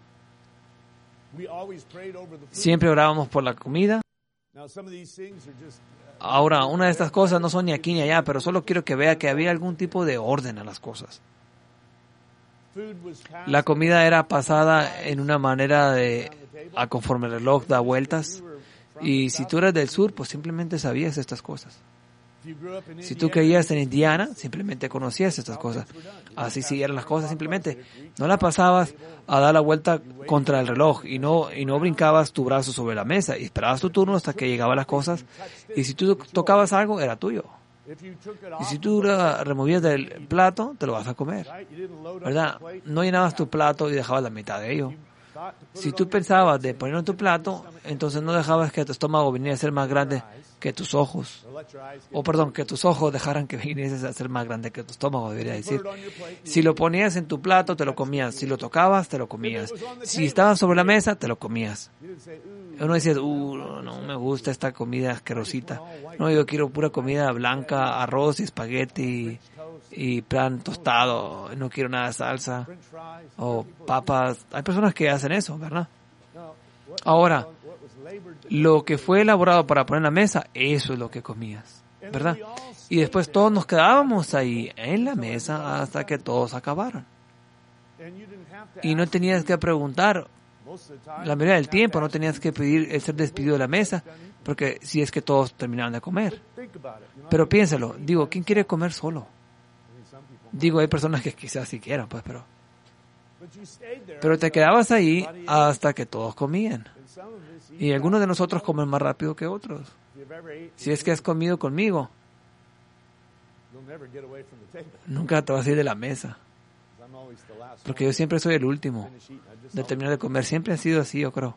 Siempre orábamos por la comida. Ahora, una de estas cosas no son ni aquí ni allá, pero solo quiero que vea que había algún tipo de orden a las cosas. La comida era pasada en una manera de, a conforme el reloj da vueltas, y si tú eras del sur, pues simplemente sabías estas cosas. Si tú creías en Indiana, simplemente conocías estas cosas. Así sí eran las cosas, simplemente. No la pasabas a dar la vuelta contra el reloj y no y no brincabas tu brazo sobre la mesa y esperabas tu turno hasta que llegaban las cosas. Y si tú tocabas algo, era tuyo. Y si tú la removías del plato, te lo vas a comer, ¿verdad? No llenabas tu plato y dejabas la mitad de ello. Si tú pensabas de ponerlo en tu plato, entonces no dejabas que tu estómago viniera a ser más grande que tus ojos. O perdón, que tus ojos dejaran que viniese a ser más grande que tu estómago, debería decir. Si lo ponías en tu plato, te lo comías. Si lo tocabas, te lo comías. Si estaba sobre la mesa, te lo comías. Uno decía, uh, no, no me gusta esta comida asquerosita. No, yo quiero pura comida blanca, arroz y espagueti y pan tostado. No quiero nada de salsa o papas. Hay personas que hacen eso, ¿verdad? Ahora, lo que fue elaborado para poner en la mesa, eso es lo que comías, ¿verdad? Y después todos nos quedábamos ahí en la mesa hasta que todos acabaron. Y no tenías que preguntar, la mayoría del tiempo no tenías que pedir el ser despedido de la mesa, porque si es que todos terminaban de comer. Pero piénsalo, digo, ¿quién quiere comer solo? Digo, hay personas que quizás sí quieran, pues, pero... Pero te quedabas ahí hasta que todos comían. Y algunos de nosotros comen más rápido que otros. Si es que has comido conmigo, nunca te vas a ir de la mesa. Porque yo siempre soy el último de terminar de comer. Siempre ha sido así, yo creo.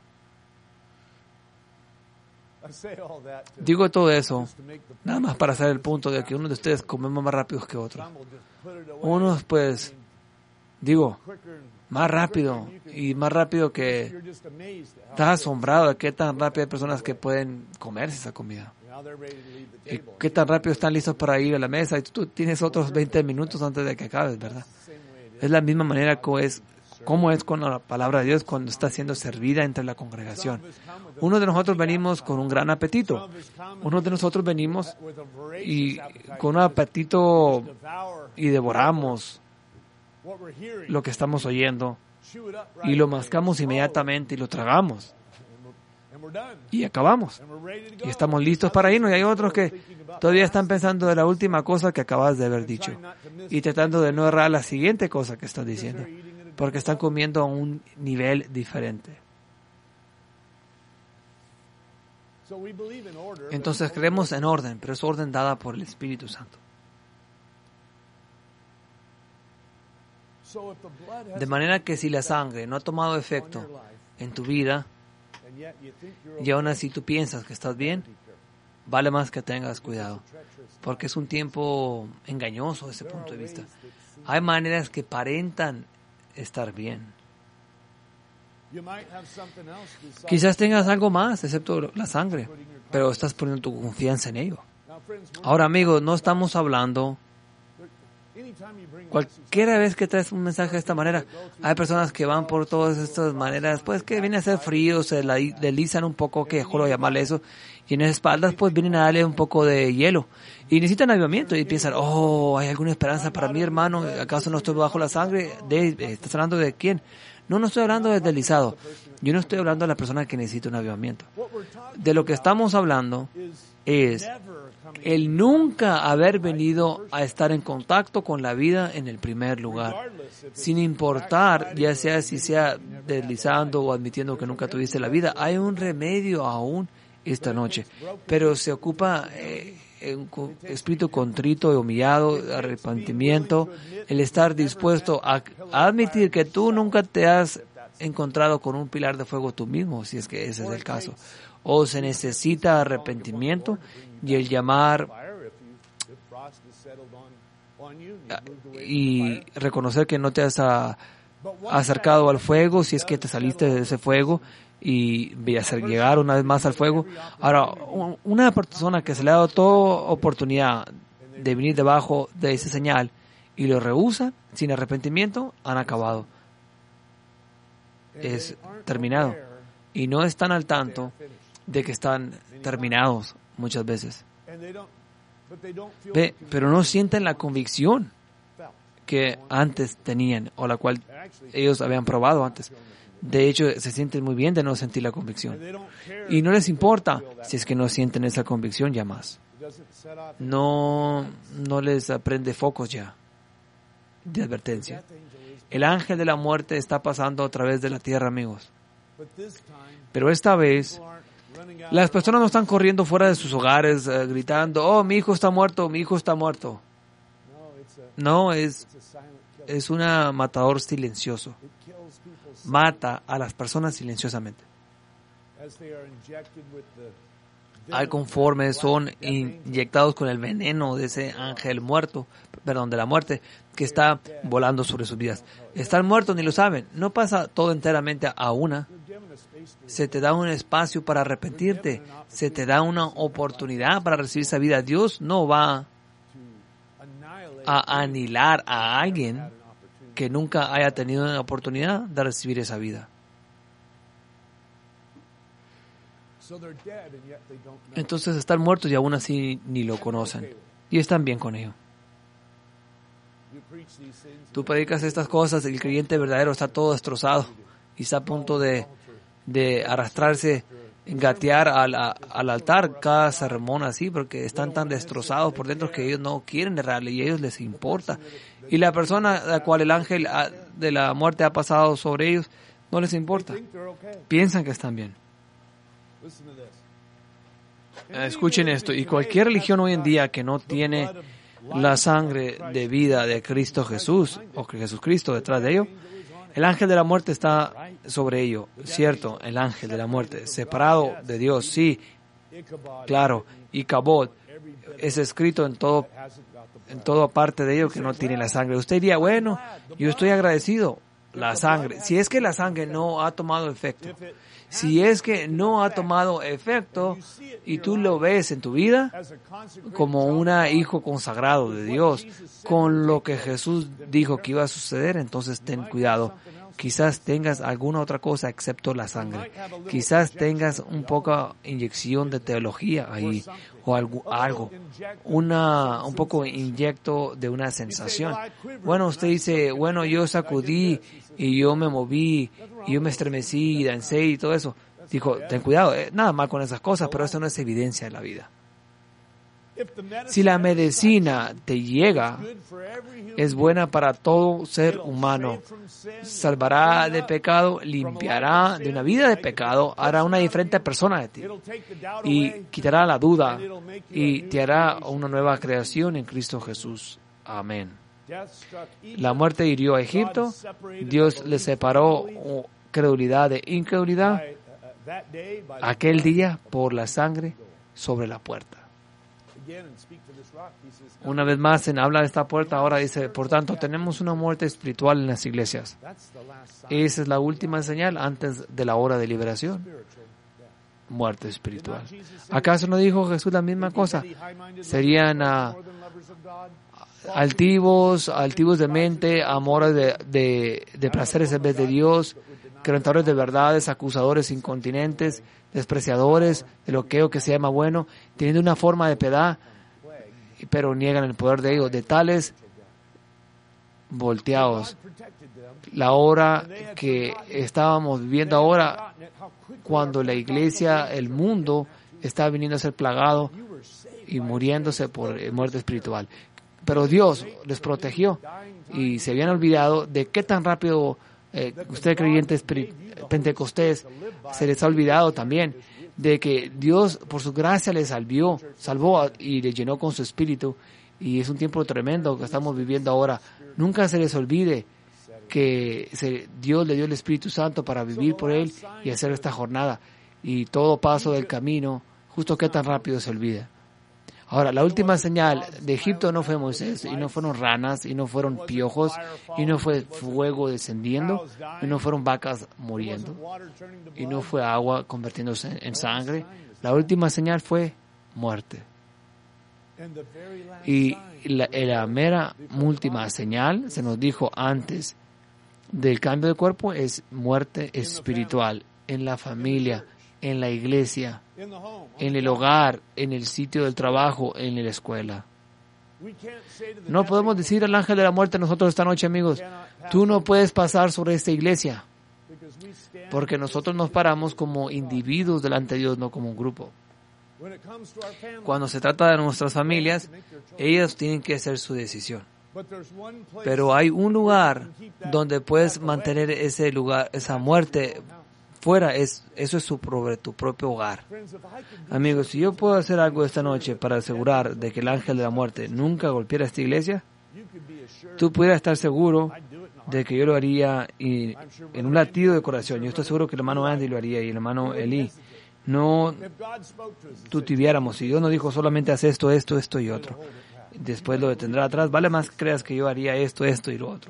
Digo todo eso nada más para hacer el punto de que uno de ustedes comemos más rápido que otros. Unos, pues, digo, más rápido y más rápido que... Estás asombrado de qué tan rápido hay personas que pueden comerse esa comida. Y qué tan rápido están listos para ir a la mesa y tú tienes otros veinte minutos antes de que acabes, ¿verdad? Es la misma manera que es, como es con la palabra de Dios cuando está siendo servida entre la congregación. Uno de nosotros venimos con un gran apetito. Uno de nosotros venimos y con un apetito y devoramos lo que estamos oyendo y lo mascamos inmediatamente y lo tragamos y acabamos y estamos listos para irnos. Y hay otros que todavía están pensando de la última cosa que acabas de haber dicho y tratando de no errar la siguiente cosa que estás diciendo, porque están comiendo a un nivel diferente. Entonces creemos en orden, pero es orden dada por el Espíritu Santo. De manera que si la sangre no ha tomado efecto en tu vida y aún así tú piensas que estás bien, vale más que tengas cuidado, porque es un tiempo engañoso desde ese punto de vista. Hay maneras que aparentan estar bien. Quizás tengas algo más excepto la sangre, pero estás poniendo tu confianza en ello. Ahora, amigos, no estamos hablando... Cualquiera vez que traes un mensaje de esta manera, hay personas que van por todas estas maneras, pues que viene a ser frío, se la deslizan un poco, que juro llamarle eso, y en las espaldas pues vienen a darle un poco de hielo, y necesitan avivamiento, y piensan, oh, ¿hay alguna esperanza para mi hermano? ¿Acaso no estoy bajo la sangre? De, ¿Estás hablando de quién? No, no estoy hablando de deslizado, yo no estoy hablando de la persona que necesita un avivamiento. De lo que estamos hablando es el nunca haber venido a estar en contacto con la vida en el primer lugar, sin importar, ya sea si sea deslizando o admitiendo que nunca tuviste la vida. Hay un remedio aún esta noche, pero se ocupa eh, un espíritu contrito y humillado, arrepentimiento, el estar dispuesto a, a admitir que tú nunca te has encontrado con un pilar de fuego tú mismo, si es que ese es el caso. O se necesita arrepentimiento y el llamar y reconocer que no te has a, acercado al fuego, si es que te saliste de ese fuego y voy a hacer llegar una vez más al fuego. Ahora, una persona que se le ha dado toda oportunidad de venir debajo de esa señal y lo rehúsa sin arrepentimiento, han acabado. Es terminado. Y no están al tanto de que están terminados muchas veces. Ve, pero no sienten la convicción que antes tenían o la cual ellos habían probado antes. De hecho, se sienten muy bien de no sentir la convicción. Y no les importa si es que no sienten esa convicción ya más. No, no les prende focos ya de advertencia. El ángel de la muerte está pasando a través de la tierra, amigos. Pero esta vez, las personas no están corriendo fuera de sus hogares uh, gritando, oh, mi hijo está muerto, mi hijo está muerto. No, es, es un matador silencioso. Mata a las personas silenciosamente. Al conforme son inyectados con el veneno de ese ángel muerto, perdón, de la muerte, que está volando sobre sus vidas. Están muertos, ni lo saben. No pasa todo enteramente a una. Se te da un espacio para arrepentirte. Se te da una oportunidad para recibir esa vida. Dios no va a anihilar a alguien que nunca haya tenido una oportunidad de recibir esa vida. Entonces están muertos y aún así ni lo conocen. Y están bien con ello. Tú predicas estas cosas, el creyente verdadero está todo destrozado y está a punto de, de arrastrarse, gatear al, a, al altar cada sermón así, porque están tan destrozados por dentro que ellos no quieren errarle y a ellos les importa. Y la persona a la cual el ángel de la muerte ha pasado sobre ellos, no les importa. Piensan que están bien. Escuchen esto, y cualquier religión hoy en día que no tiene la sangre de vida de Cristo Jesús, o que Jesús Cristo detrás de ello, el ángel de la muerte está sobre ello, cierto, el ángel de la muerte, separado de Dios, sí, claro, y Kabod es escrito en todo, en toda parte de ello que no tiene la sangre. Usted diría, bueno, yo estoy agradecido, la sangre, si es que la sangre no ha tomado efecto, si es que no ha tomado efecto y tú lo ves en tu vida como un hijo consagrado de Dios, con lo que Jesús dijo que iba a suceder, entonces ten cuidado. Quizás tengas alguna otra cosa excepto la sangre. Quizás tengas un poco inyección de teología ahí o algo, algo una, un poco inyecto de una sensación. Bueno, usted dice, bueno, yo sacudí y yo me moví y yo me estremecí y dancé y todo eso. Dijo, ten cuidado, eh, nada mal con esas cosas, pero eso no es evidencia de la vida. Si la medicina te llega, es buena para todo ser humano. Salvará de pecado, limpiará de una vida de pecado, hará una diferente persona de ti. Y quitará la duda y te hará una nueva creación en Cristo Jesús. Amén. La muerte hirió a Egipto. Dios le separó credulidad de incredulidad aquel día por la sangre sobre la puerta. Una vez más, en habla de esta puerta, ahora dice, por tanto, tenemos una muerte espiritual en las iglesias. Esa es la última señal antes de la hora de liberación. Muerte espiritual. ¿Acaso no dijo Jesús la misma cosa? Serían uh, altivos, altivos de mente, amores de, de, de placeres en vez de Dios, quebrantadores de verdades, acusadores incontinentes, despreciadores de lo que, que se llama bueno, teniendo una forma de piedad, pero niegan el poder de ellos, de tales volteados. La hora que estábamos viviendo ahora, cuando la iglesia, el mundo, está viniendo a ser plagado y muriéndose por muerte espiritual. Pero Dios les protegió y se habían olvidado de qué tan rápido eh, usted creyente pentecostés se les ha olvidado también de que Dios por su gracia les salvió, salvó y les llenó con su espíritu, y es un tiempo tremendo que estamos viviendo ahora. Nunca se les olvide que se, Dios le dio el Espíritu Santo para vivir por Él y hacer esta jornada, y todo paso del camino, justo que tan rápido se olvida. Ahora, la última señal de Egipto no fue Moisés, y no fueron ranas, y no fueron piojos, y no fue fuego descendiendo, y no fueron vacas muriendo, y no fue agua convirtiéndose en sangre. La última señal fue muerte. Y la, la mera última señal, se nos dijo antes del cambio de cuerpo, es muerte espiritual en la familia, en la iglesia, en el hogar, en el sitio del trabajo, en la escuela. No podemos decir al ángel de la muerte nosotros esta noche, amigos, tú no puedes pasar sobre esta iglesia, porque nosotros nos paramos como individuos delante de Dios, no como un grupo. Cuando se trata de nuestras familias, ellos tienen que hacer su decisión. Pero hay un lugar donde puedes mantener ese lugar, esa muerte fuera, es, eso es su, tu propio hogar. Amigos, si yo puedo hacer algo esta noche para asegurar de que el ángel de la muerte nunca golpeara esta iglesia, tú pudieras estar seguro de que yo lo haría y, en un latido de corazón. Yo estoy seguro que el hermano Andy lo haría y el hermano Eli. No tutiviáramos. Si Dios nos dijo solamente haz esto, esto, esto y otro, después lo detendrá atrás. Vale más que creas que yo haría esto, esto y lo otro.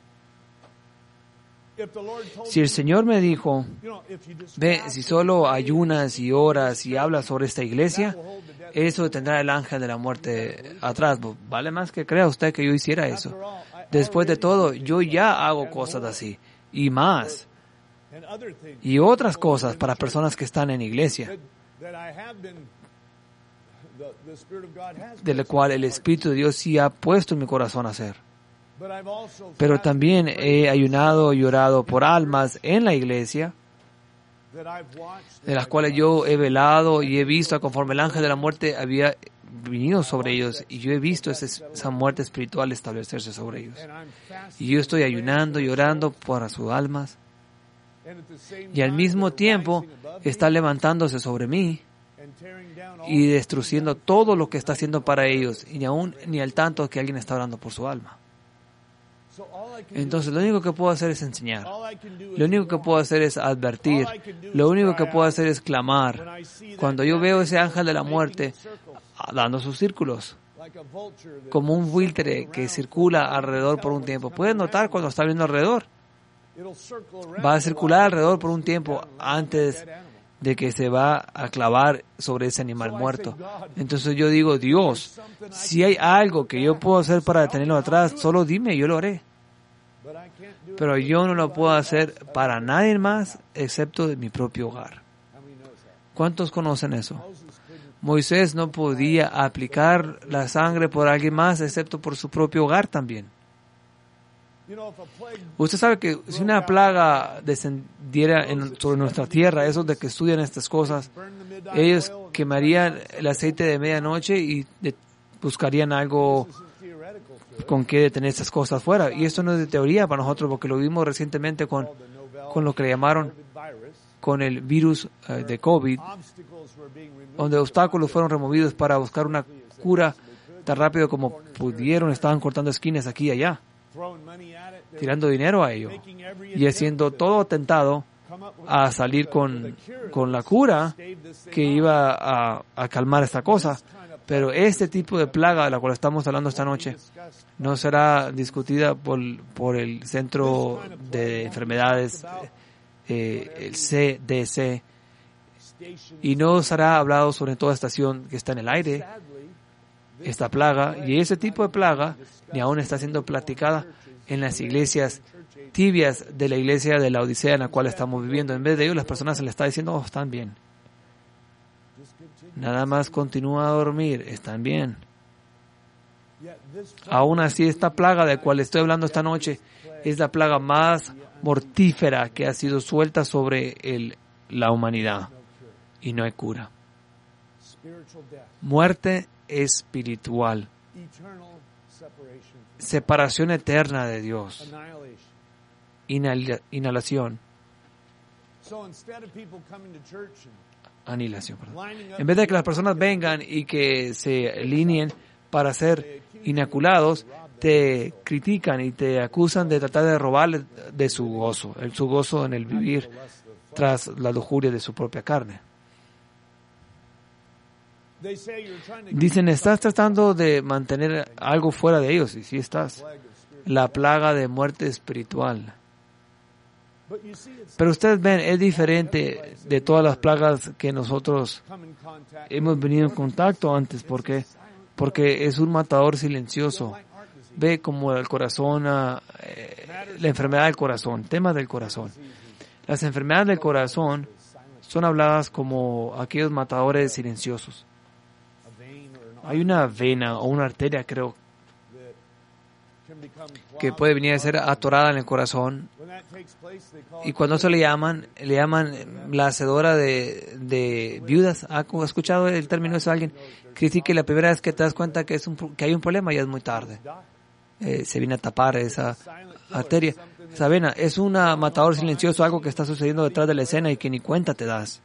Si el Señor me dijo, ve, si solo ayunas y oras y hablas sobre esta iglesia, eso detendrá el ángel de la muerte atrás. Vale más que crea usted que yo hiciera eso. Después de todo, yo ya hago cosas así y más. Y otras cosas para personas que están en iglesia, de la cual el Espíritu de Dios sí ha puesto en mi corazón a hacer. Pero también he ayunado y orado por almas en la iglesia, de las cuales yo he velado y he visto conforme el ángel de la muerte había venido sobre ellos, y yo he visto esa, esa muerte espiritual establecerse sobre ellos. Y yo estoy ayunando y orando por sus almas, y al mismo tiempo está levantándose sobre mí y destruyendo todo lo que está haciendo para ellos, y ni aún ni al tanto que alguien está orando por su alma. Entonces lo único que puedo hacer es enseñar, lo único que puedo hacer es advertir, lo único que puedo hacer es clamar. Cuando yo veo ese ángel de la muerte dando sus círculos, como un buitre que circula alrededor por un tiempo, puedes notar cuando está viendo alrededor, va a circular alrededor por un tiempo antes de que se va a clavar sobre ese animal muerto. Entonces yo digo, Dios, si hay algo que yo puedo hacer para detenerlo atrás, solo dime, yo lo haré. Pero yo no lo puedo hacer para nadie más excepto de mi propio hogar. ¿Cuántos conocen eso? Moisés no podía aplicar la sangre por alguien más excepto por su propio hogar también. Usted sabe que si una plaga descendiera en, sobre nuestra tierra, esos de que estudian estas cosas, ellos quemarían el aceite de medianoche y de, buscarían algo con que detener estas cosas fuera. Y esto no es de teoría para nosotros, porque lo vimos recientemente con, con lo que le llamaron con el virus uh, de COVID, donde obstáculos fueron removidos para buscar una cura tan rápido como pudieron. Estaban cortando esquinas aquí y allá, tirando dinero a ello y haciendo todo atentado a salir con, con la cura que iba a, a calmar esta cosa. Pero este tipo de plaga de la cual estamos hablando esta noche no será discutida por, por el Centro de Enfermedades, eh, el C D C, y no será hablado sobre toda estación que está en el aire, esta plaga, y ese tipo de plaga ni aún está siendo platicada en las iglesias tibias de la iglesia de la Odisea en la cual estamos viviendo. En vez de ello, las personas se les está diciendo, oh, están bien. Nada más continúa a dormir, están bien. Aún así, esta plaga de la cual estoy hablando esta noche es la plaga más mortífera que ha sido suelta sobre el, la humanidad, y no hay cura. Muerte espiritual, separación eterna de Dios, Inhal, inhalación, anihilación, perdón. En vez de que las personas vengan y que se alineen para ser inoculados, te critican y te acusan de tratar de robarle de su gozo, el, su gozo en el vivir tras la lujuria de su propia carne. Dicen, estás tratando de mantener algo fuera de ellos, y sí estás. La plaga de muerte espiritual. Pero ustedes ven, es diferente de todas las plagas que nosotros hemos venido en contacto antes. ¿Por qué? Porque es un matador silencioso. Ve como el corazón, eh, la enfermedad del corazón, temas del corazón. Las enfermedades del corazón son habladas como aquellos matadores silenciosos. Hay una vena o una arteria, creo, que puede venir a ser atorada en el corazón, y cuando eso le llaman, le llaman la hacedora de, de viudas. ¿Ha escuchado el término de alguien? Quiere decir que la primera vez que te das cuenta que, es un, que hay un problema ya es muy tarde. Eh, se viene a tapar esa arteria, esa vena. Es un matador silencioso, algo que está sucediendo detrás de la escena y que ni cuenta te das.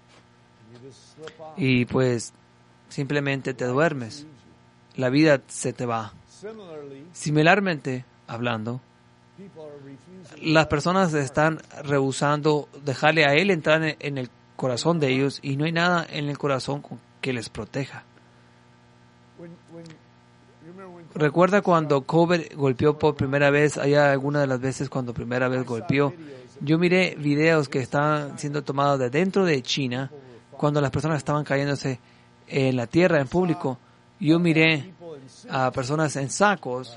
Y pues simplemente te duermes. La vida se te va. Similarmente hablando, las personas están rehusando dejarle a Él entrar en el corazón de ellos, y no hay nada en el corazón que les proteja. Recuerda cuando COVID golpeó por primera vez, allá alguna de las veces cuando primera vez golpeó, yo miré videos que estaban siendo tomados de dentro de China, cuando las personas estaban cayéndose en la tierra en público. Yo miré a personas en sacos,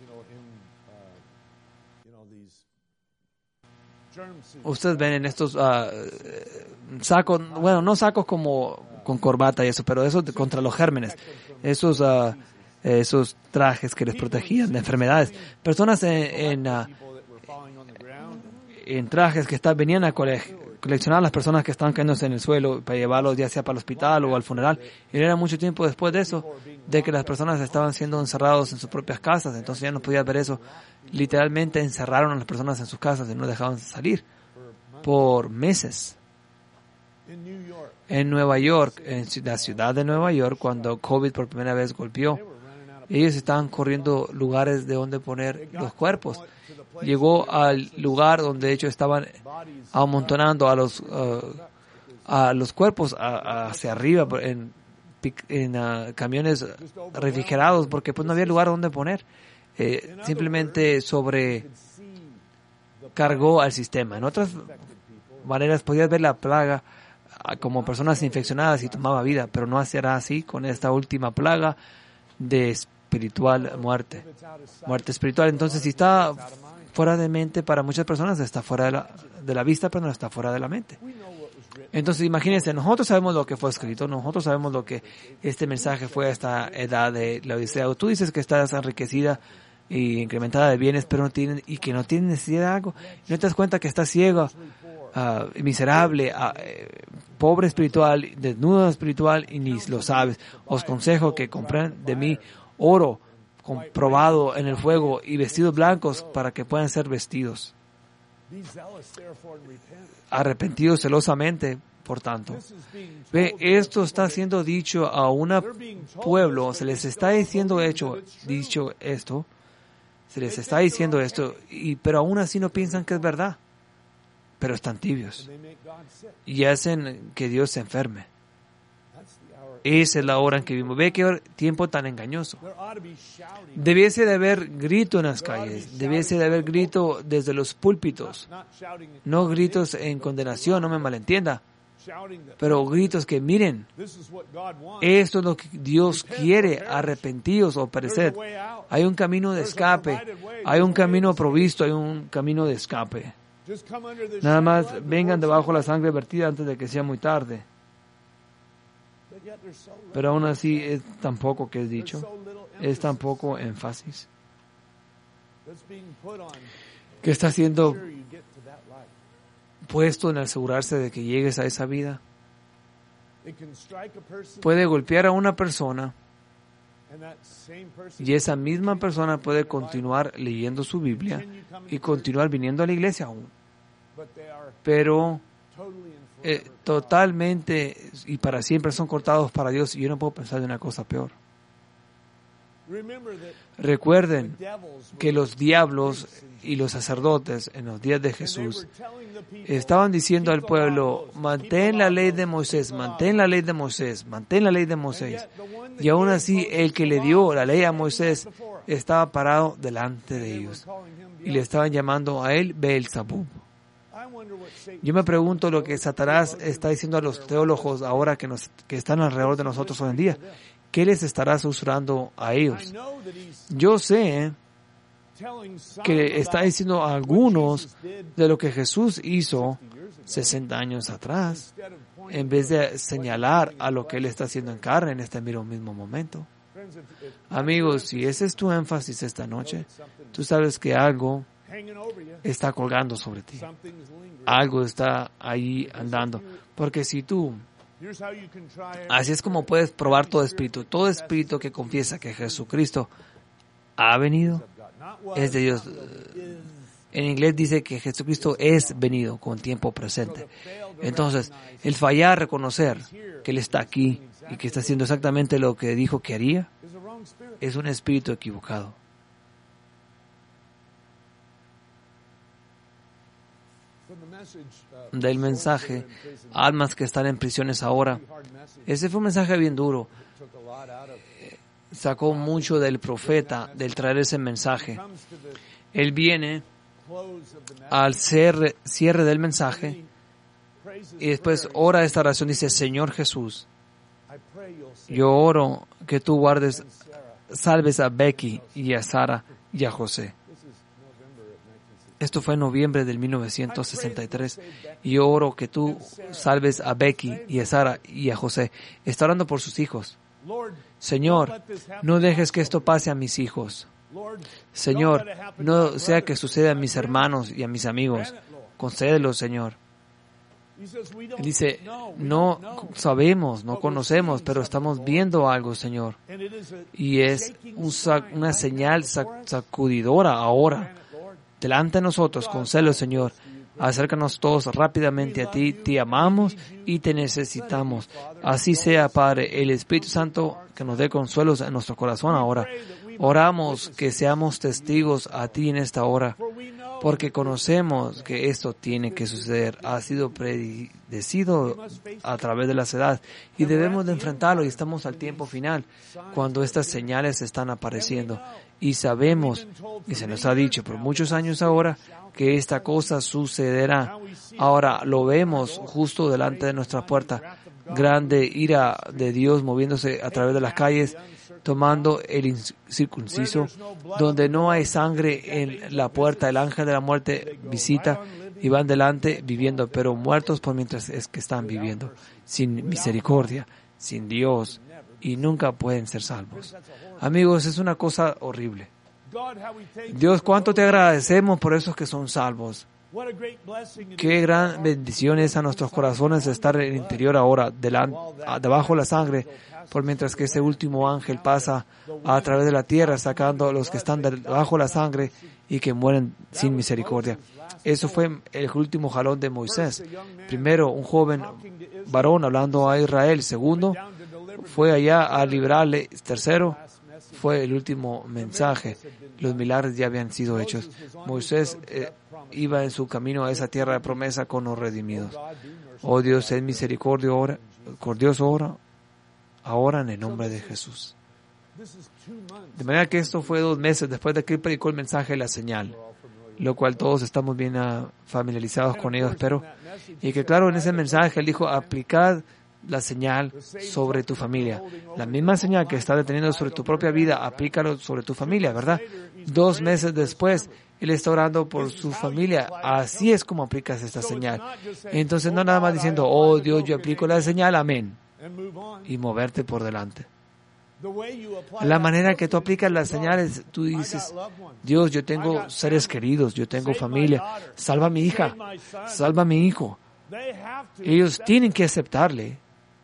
ustedes ven en estos uh, sacos, bueno, no sacos como con corbata y eso, pero esos de, contra los gérmenes, esos uh, esos trajes que les protegían de enfermedades. Personas en en, uh, en trajes que estaban, venían a colegio, coleccionar a las personas que estaban cayéndose en el suelo para llevarlos ya sea para el hospital o al funeral. Y no era mucho tiempo después de eso, de que las personas estaban siendo encerrados en sus propias casas, entonces ya no podías ver eso. Literalmente encerraron a las personas en sus casas y no dejaban salir por meses. En Nueva York, en la ciudad de Nueva York, cuando COVID por primera vez golpeó, ellos estaban corriendo lugares de donde poner los cuerpos. Llegó al lugar donde de hecho estaban amontonando a los uh, a los cuerpos a, a hacia arriba en, en uh, camiones refrigerados, porque pues no había lugar donde poner. Eh, simplemente sobrecargó al sistema. En otras maneras podías ver la plaga uh, como personas infeccionadas y tomaba vida, pero no será así con esta última plaga de espiritual muerte, muerte espiritual. Entonces, si está fuera de mente, para muchas personas está fuera de la, de la vista, pero no está fuera de la mente. Entonces, imagínense, nosotros sabemos lo que fue escrito, nosotros sabemos lo que este mensaje fue a esta edad de la Odisea. Tú dices que estás enriquecida y incrementada de bienes, pero no tienen, y que no tienes necesidad de algo, y no te das cuenta que estás ciega, uh, miserable, uh, pobre espiritual, desnudo espiritual, y ni lo sabes. Os aconsejo que compren de mí oro comprobado en el fuego y vestidos blancos para que puedan ser vestidos. Arrepentidos celosamente, por tanto. Ve, esto está siendo dicho a un pueblo, se les está diciendo hecho, dicho esto, se les está diciendo esto, y, pero aún así no piensan que es verdad, pero están tibios y hacen que Dios se enferme. Esa es la hora en que vivimos. Ve qué tiempo tan engañoso. Debiese de haber grito en las calles. Debiese de haber grito desde los púlpitos. No gritos en condenación, no me malentienda. Pero gritos que miren. Esto es lo que Dios quiere. Arrepentidos o pereced. Hay un camino de escape. Hay un camino provisto. Hay un camino de escape. Nada más vengan debajo de la sangre vertida antes de que sea muy tarde. Pero aún así es tan poco que es dicho, es tan poco énfasis que está siendo puesto en asegurarse de que llegues a esa vida. Puede golpear a una persona y esa misma persona puede continuar leyendo su Biblia y continuar viniendo a la iglesia aún, pero Eh, totalmente y para siempre son cortados para Dios, y yo no puedo pensar de una cosa peor. Recuerden que los diablos y los sacerdotes en los días de Jesús estaban diciendo al pueblo, mantén la ley de Moisés, mantén la ley de Moisés, mantén la ley de Moisés. Y aún así, el que le dio la ley a Moisés estaba parado delante de ellos y le estaban llamando a él Beelzebub. Yo me pregunto lo que Satanás está diciendo a los teólogos ahora que, nos, que están alrededor de nosotros hoy en día. ¿Qué les estará susurrando a ellos? Yo sé que está diciendo a algunos de lo que Jesús hizo sesenta años atrás, en vez de señalar a lo que Él está haciendo en carne en este mismo momento. Amigos, si ese es tu énfasis esta noche, tú sabes que algo está colgando sobre ti. Algo está ahí andando. Porque si tú... Así es como puedes probar todo espíritu. Todo espíritu que confiesa que Jesucristo ha venido es de Dios. En inglés dice que Jesucristo es venido con tiempo presente. Entonces, el fallar, reconocer que Él está aquí y que está haciendo exactamente lo que dijo que haría, es un espíritu equivocado. Del mensaje, almas que están en prisiones ahora, ese fue un mensaje bien duro. Sacó mucho del profeta, del traer ese mensaje. Él viene al cierre, cierre del mensaje y después ora esta oración, dice, Señor Jesús, yo oro que tú guardes, salves a Becky y a Sara y a José. Esto fue en noviembre del mil novecientos sesenta y tres. Y yo oro que tú salves a Becky y a Sara y a José. Está orando por sus hijos. Señor, no dejes que esto pase a mis hijos. Señor, no sea que suceda a mis hermanos y a mis amigos. Concédelo, Señor. Él dice, no sabemos, no conocemos, pero estamos viendo algo, Señor. Y es un sac- una señal sac- sacudidora ahora. Delante de nosotros, con celo, Señor, acércanos todos rápidamente a ti, te amamos y te necesitamos. Así sea, Padre, el Espíritu Santo que nos dé consuelos en nuestro corazón ahora. Oramos que seamos testigos a ti en esta hora, porque conocemos que esto tiene que suceder. Ha sido predecido a través de las edades y debemos de enfrentarlo y estamos al tiempo final, cuando estas señales están apareciendo. Y sabemos, y se nos ha dicho por muchos años ahora, que esta cosa sucederá. Ahora lo vemos justo delante de nuestra puerta. Grande ira de Dios moviéndose a través de las calles, tomando el incircunciso, donde no hay sangre en la puerta. El ángel de la muerte visita y van delante viviendo, pero muertos por mientras es que están viviendo, sin misericordia, sin Dios, y nunca pueden ser salvos. Amigos, es una cosa horrible. Dios, ¿cuánto te agradecemos por esos que son salvos? Qué gran bendición es a nuestros corazones estar en el interior ahora, delante, debajo de la sangre, por mientras que ese último ángel pasa a través de la tierra, sacando a los que están debajo de la sangre y que mueren sin misericordia. Eso fue el último jalón de Moisés. Primero, un joven varón hablando a Israel. Segundo, fue allá a librarle. Tercero, fue el último mensaje. Los milagros ya habían sido hechos. Moisés eh, iba en su camino a esa tierra de promesa con los redimidos. Oh Dios, ten misericordia ahora, cordioso ahora, ahora en el nombre de Jesús. De manera que esto fue dos meses después de que él predicó el mensaje de la señal, lo cual todos estamos bien uh, familiarizados con ellos, pero, y que claro, en ese mensaje él dijo, aplicad la señal sobre tu familia. La misma señal que está deteniendo sobre tu propia vida, aplícalo sobre tu familia, ¿verdad? Dos meses después, él está orando por su familia. Así es como aplicas esta señal. Entonces, no nada más diciendo, oh Dios, yo aplico la señal, amén, y moverte por delante. La manera que tú aplicas las señales, tú dices, Dios, yo tengo seres queridos, yo tengo familia, salva a mi hija, salva a mi hijo. Ellos tienen que aceptarle.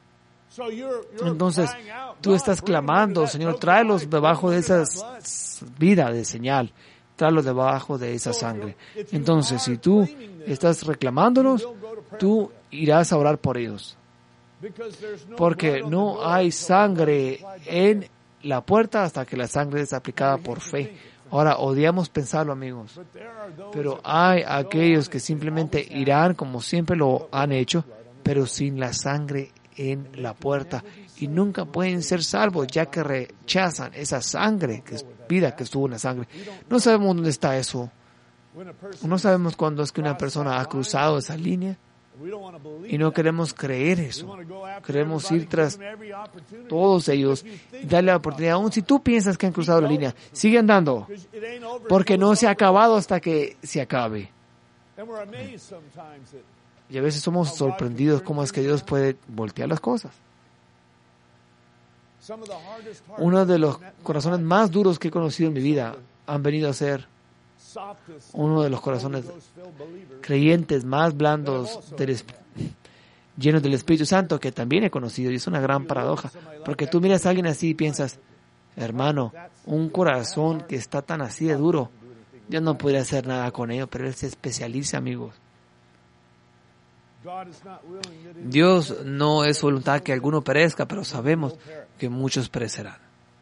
Entonces, tú estás clamando, Señor, tráelos debajo de esa vida de señal, tráelos debajo de esa sangre. Entonces, si tú estás reclamándolos, tú irás a orar por ellos. Porque no hay sangre en la puerta hasta que la sangre es aplicada por fe. Ahora, odiamos pensarlo, amigos, pero hay aquellos que simplemente irán como siempre lo han hecho, pero sin la sangre en la puerta, y nunca pueden ser salvos, ya que rechazan esa sangre, que es vida que estuvo en la sangre. No sabemos dónde está eso. No sabemos cuándo es que una persona ha cruzado esa línea, y no queremos creer eso. Queremos ir tras todos ellos y darle la oportunidad. Aún si tú piensas que han cruzado la línea, sigue andando, porque no se ha acabado hasta que se acabe. Y a veces somos sorprendidos cómo es que Dios puede voltear las cosas. Uno de los corazones más duros que he conocido en mi vida han venido a ser uno de los corazones creyentes más blandos, del, llenos del Espíritu Santo, que también he conocido. Y es una gran paradoja, porque tú miras a alguien así y piensas, hermano, un corazón que está tan así de duro, yo no podría hacer nada con ello, pero él se especializa, amigos. Dios no es voluntad que alguno perezca, pero sabemos que muchos perecerán.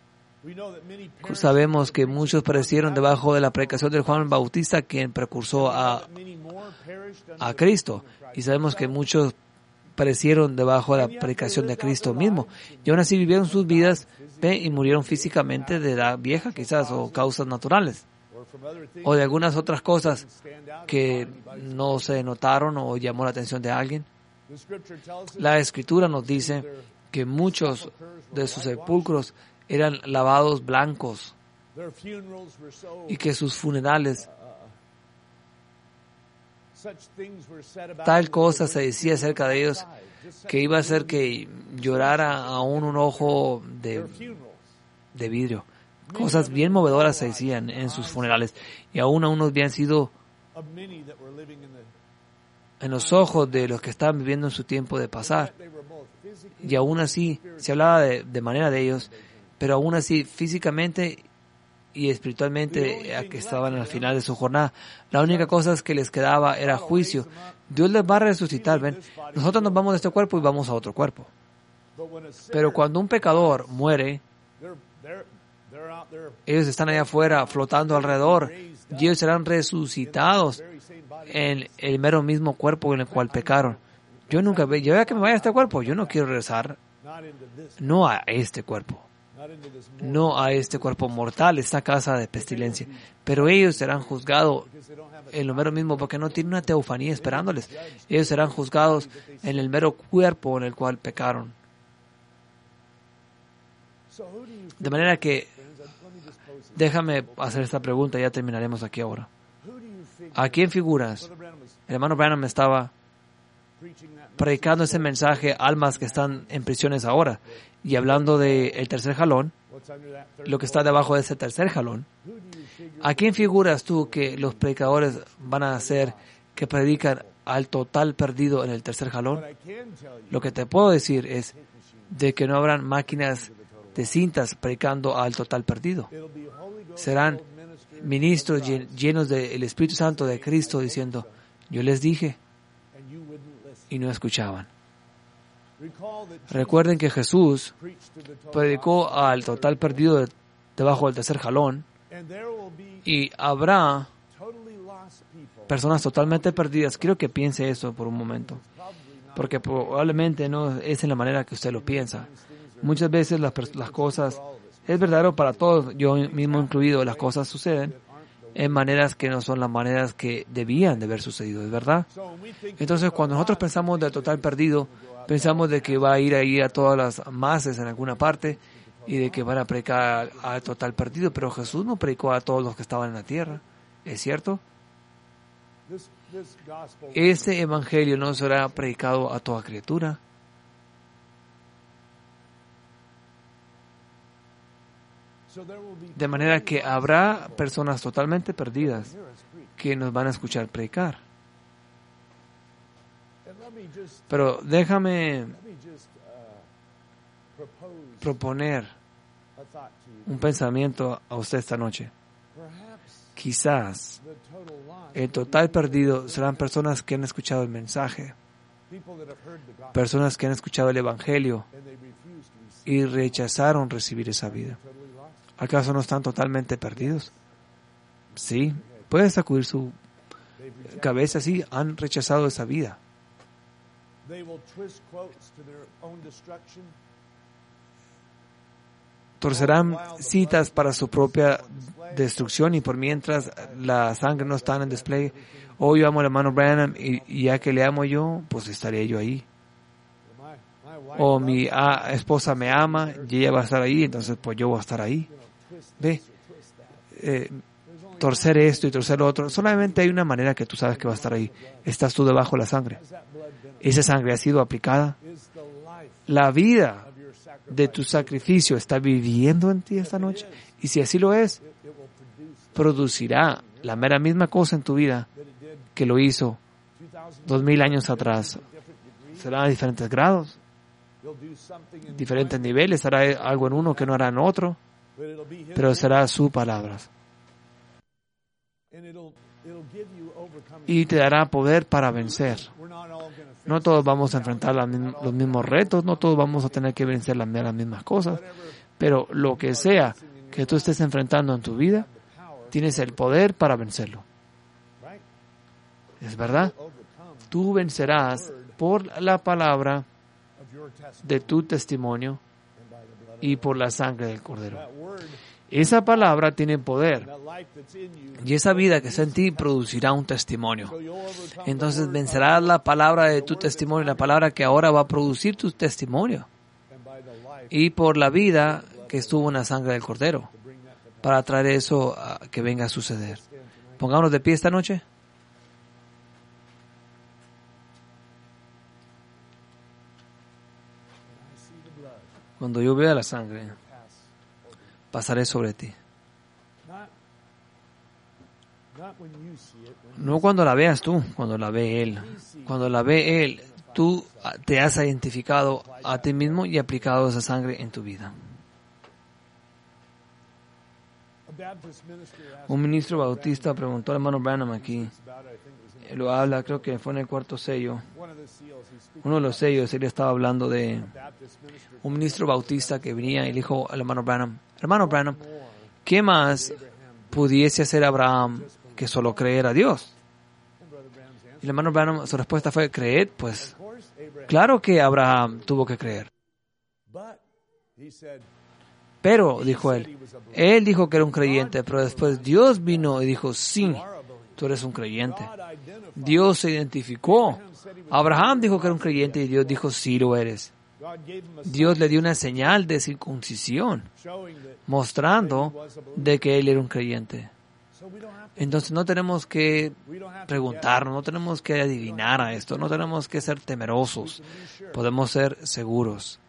Sabemos que muchos perecieron debajo de la predicación de Juan Bautista, quien precursó a, a Cristo. Y sabemos que muchos perecieron debajo de la predicación de Cristo mismo. Y aún así vivieron sus vidas y murieron físicamente de edad vieja, quizás, o causas naturales, o de algunas otras cosas que no se notaron o llamó la atención de alguien. La Escritura nos dice que muchos de sus sepulcros eran lavados blancos y que sus funerales, tal cosa se decía acerca de ellos, que iba a hacer que llorara aún un ojo de, de vidrio. Cosas bien movedoras se decían en sus funerales, y aún a unos habían sido en los ojos de los que estaban viviendo en su tiempo de pasar. Y aún así se hablaba de, de manera de ellos, pero aún así físicamente y espiritualmente a que estaban al final de su jornada. La única cosa que les quedaba era juicio. Dios les va a resucitar, ven. Nosotros nos vamos de este cuerpo y vamos a otro cuerpo. Pero cuando un pecador muere, ellos están allá afuera flotando alrededor y ellos serán resucitados en el mero mismo cuerpo en el cual pecaron. Yo nunca veo, yo veo que me vaya a este cuerpo, yo no quiero regresar, no a este cuerpo, no a este cuerpo mortal, esta casa de pestilencia, pero ellos serán juzgados en lo mero mismo porque no tienen una teofanía esperándoles. Ellos serán juzgados en el mero cuerpo en el cual pecaron. De manera que, déjame hacer esta pregunta y ya terminaremos aquí ahora. ¿A quién figuras? El hermano Branham estaba predicando ese mensaje a almas que están en prisiones ahora y hablando del tercer jalón, lo que está debajo de ese tercer jalón. ¿A quién figuras tú que los predicadores van a hacer que predican al total perdido en el tercer jalón? Lo que te puedo decir es de que no habrán máquinas de cintas predicando al total perdido. Serán ministros llenos del Espíritu Santo de Cristo diciendo, yo les dije, y no escuchaban. Recuerden que Jesús predicó al total perdido de, debajo del tercer jalón, y habrá personas totalmente perdidas. Quiero que piense eso por un momento, porque probablemente no es en la manera que usted lo piensa. Muchas veces las, las cosas, es verdadero para todos, yo mismo incluido, las cosas suceden en maneras que no son las maneras que debían de haber sucedido, ¿es verdad? Entonces, cuando nosotros pensamos del total perdido, pensamos de que va a ir ahí a todas las masas en alguna parte y de que van a predicar al total perdido, pero Jesús no predicó a todos los que estaban en la tierra, ¿es cierto? Este evangelio no será predicado a toda criatura. De manera que habrá personas totalmente perdidas que nos van a escuchar predicar. Pero déjame proponer un pensamiento a usted esta noche. Quizás el total perdido serán personas que han escuchado el mensaje, Personas que han escuchado el Evangelio y rechazaron recibir esa vida. ¿Acaso no están totalmente perdidos? Sí, pueden sacudir su cabeza, sí, han rechazado esa vida. Torcerán citas para su propia destrucción y por mientras la sangre no está en display, oh, yo amo al hermano Branham y, y ya que le amo yo, pues estaré yo ahí. O mi ah, esposa me ama y ella va a estar ahí, entonces pues yo voy a estar ahí. Ve, eh, torcer esto y torcer lo otro. Solamente hay una manera que tú sabes que va a estar ahí. Estás tú debajo de la sangre. Esa sangre ha sido aplicada. La vida de tu sacrificio está viviendo en ti esta noche. Y si así lo es, producirá la mera misma cosa en tu vida que lo hizo dos mil años atrás. Será a diferentes grados, diferentes niveles. Hará algo en uno que no hará en otro, pero será su palabra. Y te dará poder para vencer. No todos vamos a enfrentar los mismos retos, no todos vamos a tener que vencer las mismas cosas, pero lo que sea que tú estés enfrentando en tu vida, tienes el poder para vencerlo. ¿Es verdad? Tú vencerás por la palabra de tu testimonio y por la sangre del Cordero. Esa palabra tiene poder y esa vida que está en ti producirá un testimonio. Entonces vencerás la palabra de tu testimonio, la palabra que ahora va a producir tu testimonio. Y por la vida que estuvo en la sangre del Cordero, para traer eso a que venga a suceder. Pongámonos de pie esta noche. Cuando yo vea la sangre, pasaré sobre ti. No cuando la veas tú, cuando la ve Él. Cuando la ve Él, tú te has identificado a ti mismo y aplicado esa sangre en tu vida. Un ministro bautista preguntó al hermano Branham aquí, lo habla, creo que fue en el cuarto sello, uno de los sellos, él estaba hablando de un ministro bautista que venía y le dijo al hermano Branham, hermano Branham, ¿qué más pudiese hacer Abraham que solo creer a Dios? Y el hermano Branham, su respuesta fue, ¿creer? Pues claro que Abraham tuvo que creer. Pero, dijo él, él dijo que era un creyente, pero después Dios vino y dijo, sí, tú eres un creyente. Dios se identificó. Abraham dijo que era un creyente y Dios dijo, sí lo eres. Dios le dio una señal de circuncisión, mostrando de que él era un creyente. Entonces no tenemos que preguntarnos, no tenemos que adivinar a esto, no tenemos que ser temerosos, podemos ser seguros.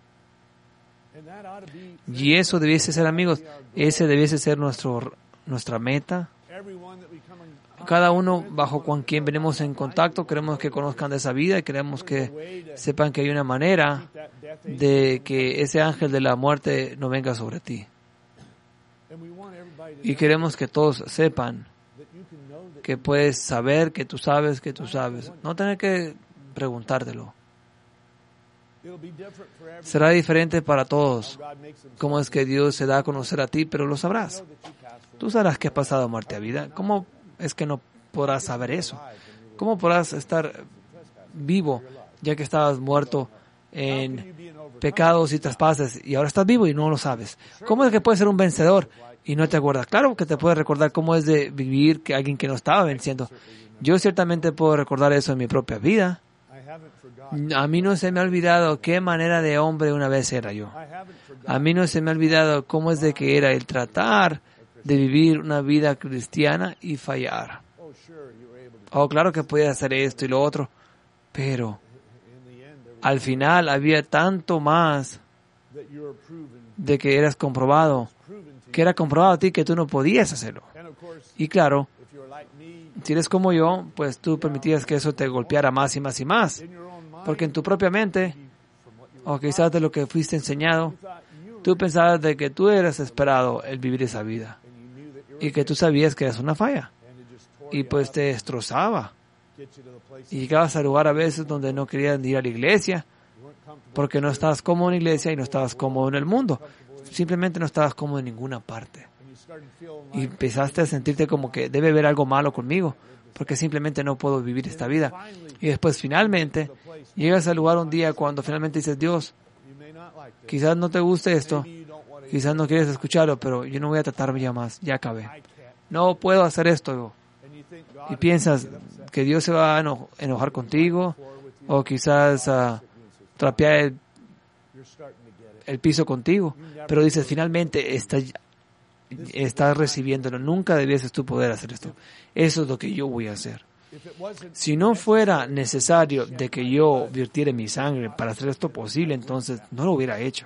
Y eso debiese ser, amigos, ese debiese ser nuestro, nuestra meta. Cada uno bajo con quien venimos en contacto, queremos que conozcan de esa vida y queremos que sepan que hay una manera de que ese ángel de la muerte no venga sobre ti. Y queremos que todos sepan que puedes saber que tú sabes que tú sabes. No tener que preguntártelo. Será diferente para todos. Cómo es que Dios se da a conocer a ti, pero lo sabrás. Tú sabrás que has pasado muerte a vida. ¿Cómo es que no podrás saber eso? ¿Cómo podrás estar vivo ya que estabas muerto en pecados y traspases y ahora estás vivo y no lo sabes? ¿Cómo es que puedes ser un vencedor y no te acuerdas? Claro que te puedes recordar cómo es de vivir que alguien que no estaba venciendo. Yo ciertamente puedo recordar eso en mi propia vida. A mí no se me ha olvidado qué manera de hombre una vez era yo. A mí no se me ha olvidado cómo es de que era el tratar de vivir una vida cristiana y fallar. Oh, claro que podía hacer esto y lo otro, pero al final había tanto más de que eras comprobado, que era comprobado a ti que tú no podías hacerlo. Y claro, si eres como yo, pues tú permitías que eso te golpeara más y más y más. Porque en tu propia mente, o quizás de lo que fuiste enseñado, tú pensabas de que tú eras esperado el vivir esa vida. Y que tú sabías que eras una falla. Y pues te destrozaba Y llegabas al lugar a veces donde no querías ir a la iglesia, porque no estabas cómodo en la iglesia y no estabas cómodo en el mundo. Simplemente no estabas cómodo en ninguna parte. Y empezaste a sentirte como que debe haber algo malo conmigo, porque simplemente no puedo vivir esta vida. Y después finalmente llegas al lugar un día cuando finalmente dices, Dios, quizás no te guste esto, quizás no quieres escucharlo, pero yo no voy a tratar ya más, ya acabé. No puedo hacer esto. Y piensas que Dios se va a eno- enojar contigo, o quizás uh, trapear el, el piso contigo, pero dices, finalmente está, estás recibiéndolo. Nunca debieses tú poder hacer esto. Eso es lo que yo voy a hacer. Si no fuera necesario de que yo virtiera mi sangre para hacer esto posible, entonces no lo hubiera hecho.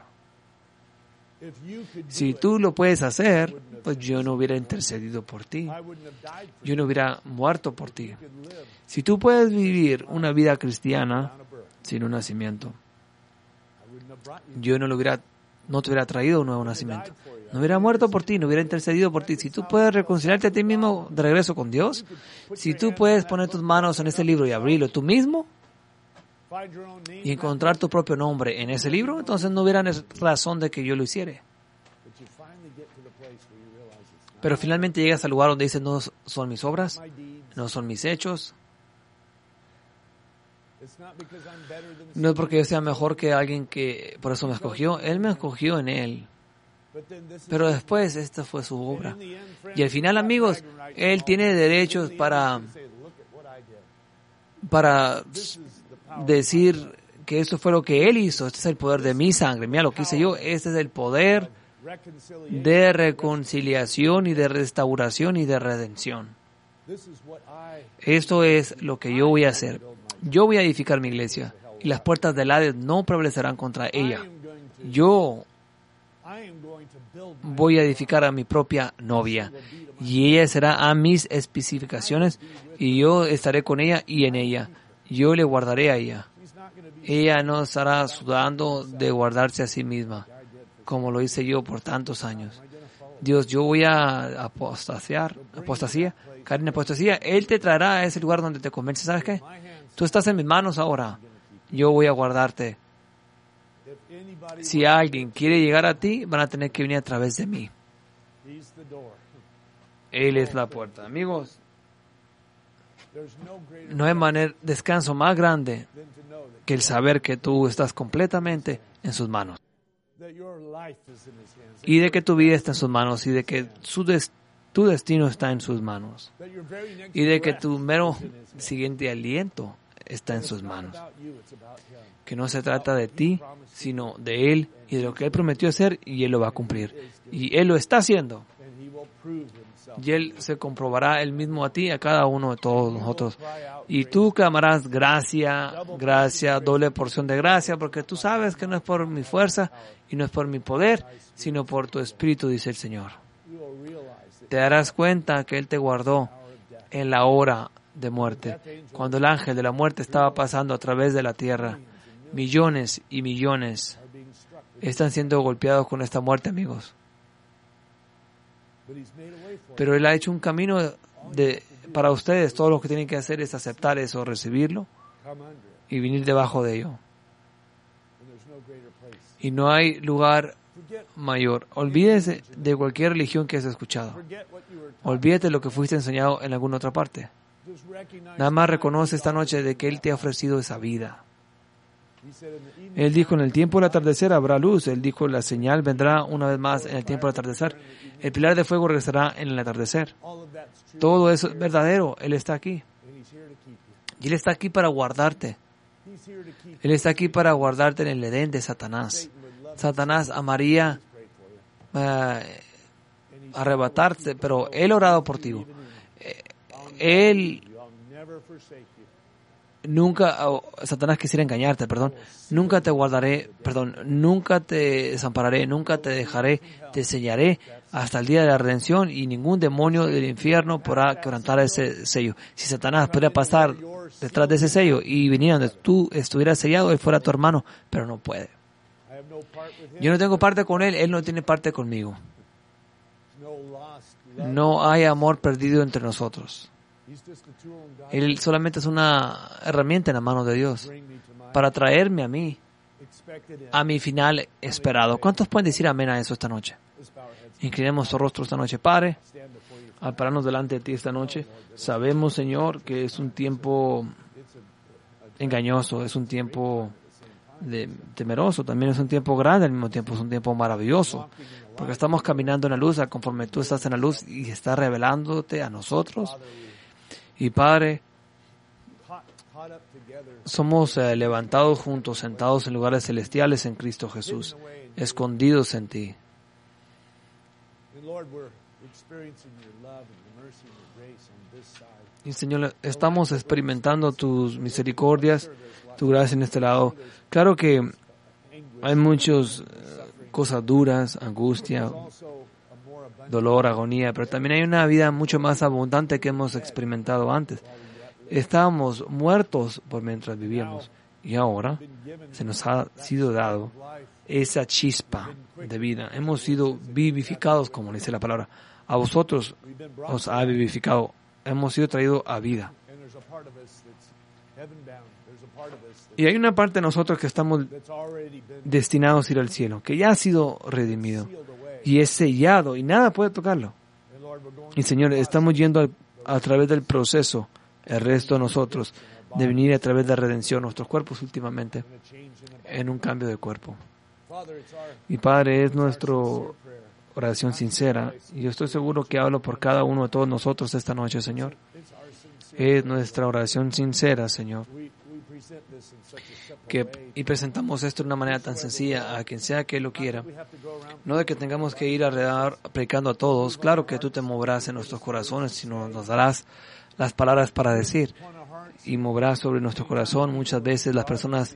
Si tú lo puedes hacer, pues yo no hubiera intercedido por ti. Yo no hubiera muerto por ti. Si tú puedes vivir una vida cristiana sin un nacimiento, yo no lo hubiera, no te hubiera traído un nuevo nacimiento. No hubiera muerto por ti, no hubiera intercedido por ti. Si tú puedes reconciliarte a ti mismo de regreso con Dios, si tú puedes poner tus manos en este libro y abrirlo tú mismo y encontrar tu propio nombre en ese libro, entonces no hubiera razón de que yo lo hiciera. Pero finalmente llegas al lugar donde dices, no son mis obras, no son mis hechos. No es porque yo sea mejor que alguien que por eso me escogió. Él me escogió en Él. Pero después esta fue su obra. Y al final, amigos, Él tiene derechos para, para decir que esto fue lo que Él hizo. Este es el poder de mi sangre. Mira lo que hice yo. Este es el poder de reconciliación y de restauración y de redención. Esto es lo que yo voy a hacer. Yo voy a edificar mi iglesia y las puertas del Hades no prevalecerán contra ella. Yo voy a edificar a mi propia novia y ella será a mis especificaciones y yo estaré con ella y en ella. Yo le guardaré a ella. Ella no estará sudando de guardarse a sí misma, como lo hice yo por tantos años. Dios, yo voy a apostasiar, apostasía, caer en apostasía. Él te traerá a ese lugar donde te convence. ¿Sabes qué? Tú estás en mis manos ahora. Yo voy a guardarte. Si alguien quiere llegar a ti, van a tener que venir a través de mí. Él es la puerta. Amigos, no hay manera, descanso más grande que el saber que tú estás completamente en sus manos. Y de que tu vida está en sus manos y de que su des, tu destino está en sus manos. Y de que tu mero siguiente aliento está en sus manos. Que no se trata de ti, sino de Él y de lo que Él prometió hacer y Él lo va a cumplir. Y Él lo está haciendo. Y Él se comprobará Él mismo a ti, a cada uno de todos nosotros. Y tú clamarás gracia, gracia, doble porción de gracia, porque tú sabes que no es por mi fuerza y no es por mi poder, sino por tu espíritu, dice el Señor. Te darás cuenta que Él te guardó en la hora de muerte, cuando el ángel de la muerte estaba pasando a través de la tierra. Millones y millones están siendo golpeados con esta muerte, amigos. Pero Él ha hecho un camino de, para ustedes. Todo lo que tienen que hacer es aceptar eso, recibirlo y venir debajo de ello. Y no hay lugar mayor. Olvídese de cualquier religión que has escuchado. Olvídate de lo que fuiste enseñado en alguna otra parte. Nada más reconoce esta noche de que Él te ha ofrecido esa vida. Él dijo, en el tiempo del atardecer habrá luz. Él dijo, la señal vendrá una vez más en el tiempo del atardecer. El pilar de fuego regresará en el atardecer. Todo eso es verdadero. Él está aquí. Y Él está aquí para guardarte. Él está aquí para guardarte en el Edén de Satanás. Satanás amaría uh, arrebatarte, pero Él ha orado por ti. Él nunca, oh, Satanás quisiera engañarte, perdón. Nunca te guardaré, perdón, nunca te desampararé, nunca te dejaré, te enseñaré hasta el día de la redención y ningún demonio del infierno podrá quebrantar ese sello. Si Satanás pudiera pasar detrás de ese sello y venir donde tú estuvieras sellado, él fuera tu hermano, pero no puede. Yo no tengo parte con él, él no tiene parte conmigo. No hay amor perdido entre nosotros. Él solamente es una herramienta en la mano de Dios para traerme a mí, a mi final esperado. ¿Cuántos pueden decir amén a eso esta noche? Inclinemos su rostro esta noche. Padre, al pararnos delante de ti esta noche, sabemos, Señor, que es un tiempo engañoso, es un tiempo de, temeroso, también es un tiempo grande, al mismo tiempo es un tiempo maravilloso, porque estamos caminando en la luz, conforme tú estás en la luz y estás revelándote a nosotros. Y Padre, somos eh, levantados juntos, sentados en lugares celestiales en Cristo Jesús, escondidos en ti. Y Señor, estamos experimentando tus misericordias, tu gracia en este lado. Claro que hay muchas uh, cosas duras, angustia, dolor, agonía, pero también hay una vida mucho más abundante que hemos experimentado antes. Estábamos muertos por mientras vivíamos y ahora se nos ha sido dado esa chispa de vida. Hemos sido vivificados, como dice la palabra. A vosotros os ha vivificado. Hemos sido traídos a vida. Y hay una parte de nosotros que estamos destinados a ir al cielo, que ya ha sido redimido y es sellado y nada puede tocarlo. Y Señor, estamos yendo a, a través del proceso, el resto de nosotros, de venir a través de la redención, nuestros cuerpos últimamente, en un cambio de cuerpo. Y Padre, es nuestra oración sincera, y yo estoy seguro que hablo por cada uno de todos nosotros esta noche, Señor. Es nuestra oración sincera, Señor, que, y presentamos esto de una manera tan sencilla a quien sea que lo quiera, no de que tengamos que ir alrededor predicando a todos. Claro que tú te moverás en nuestros corazones, sino nos darás las palabras para decir y moverás sobre nuestro corazón. Muchas veces las personas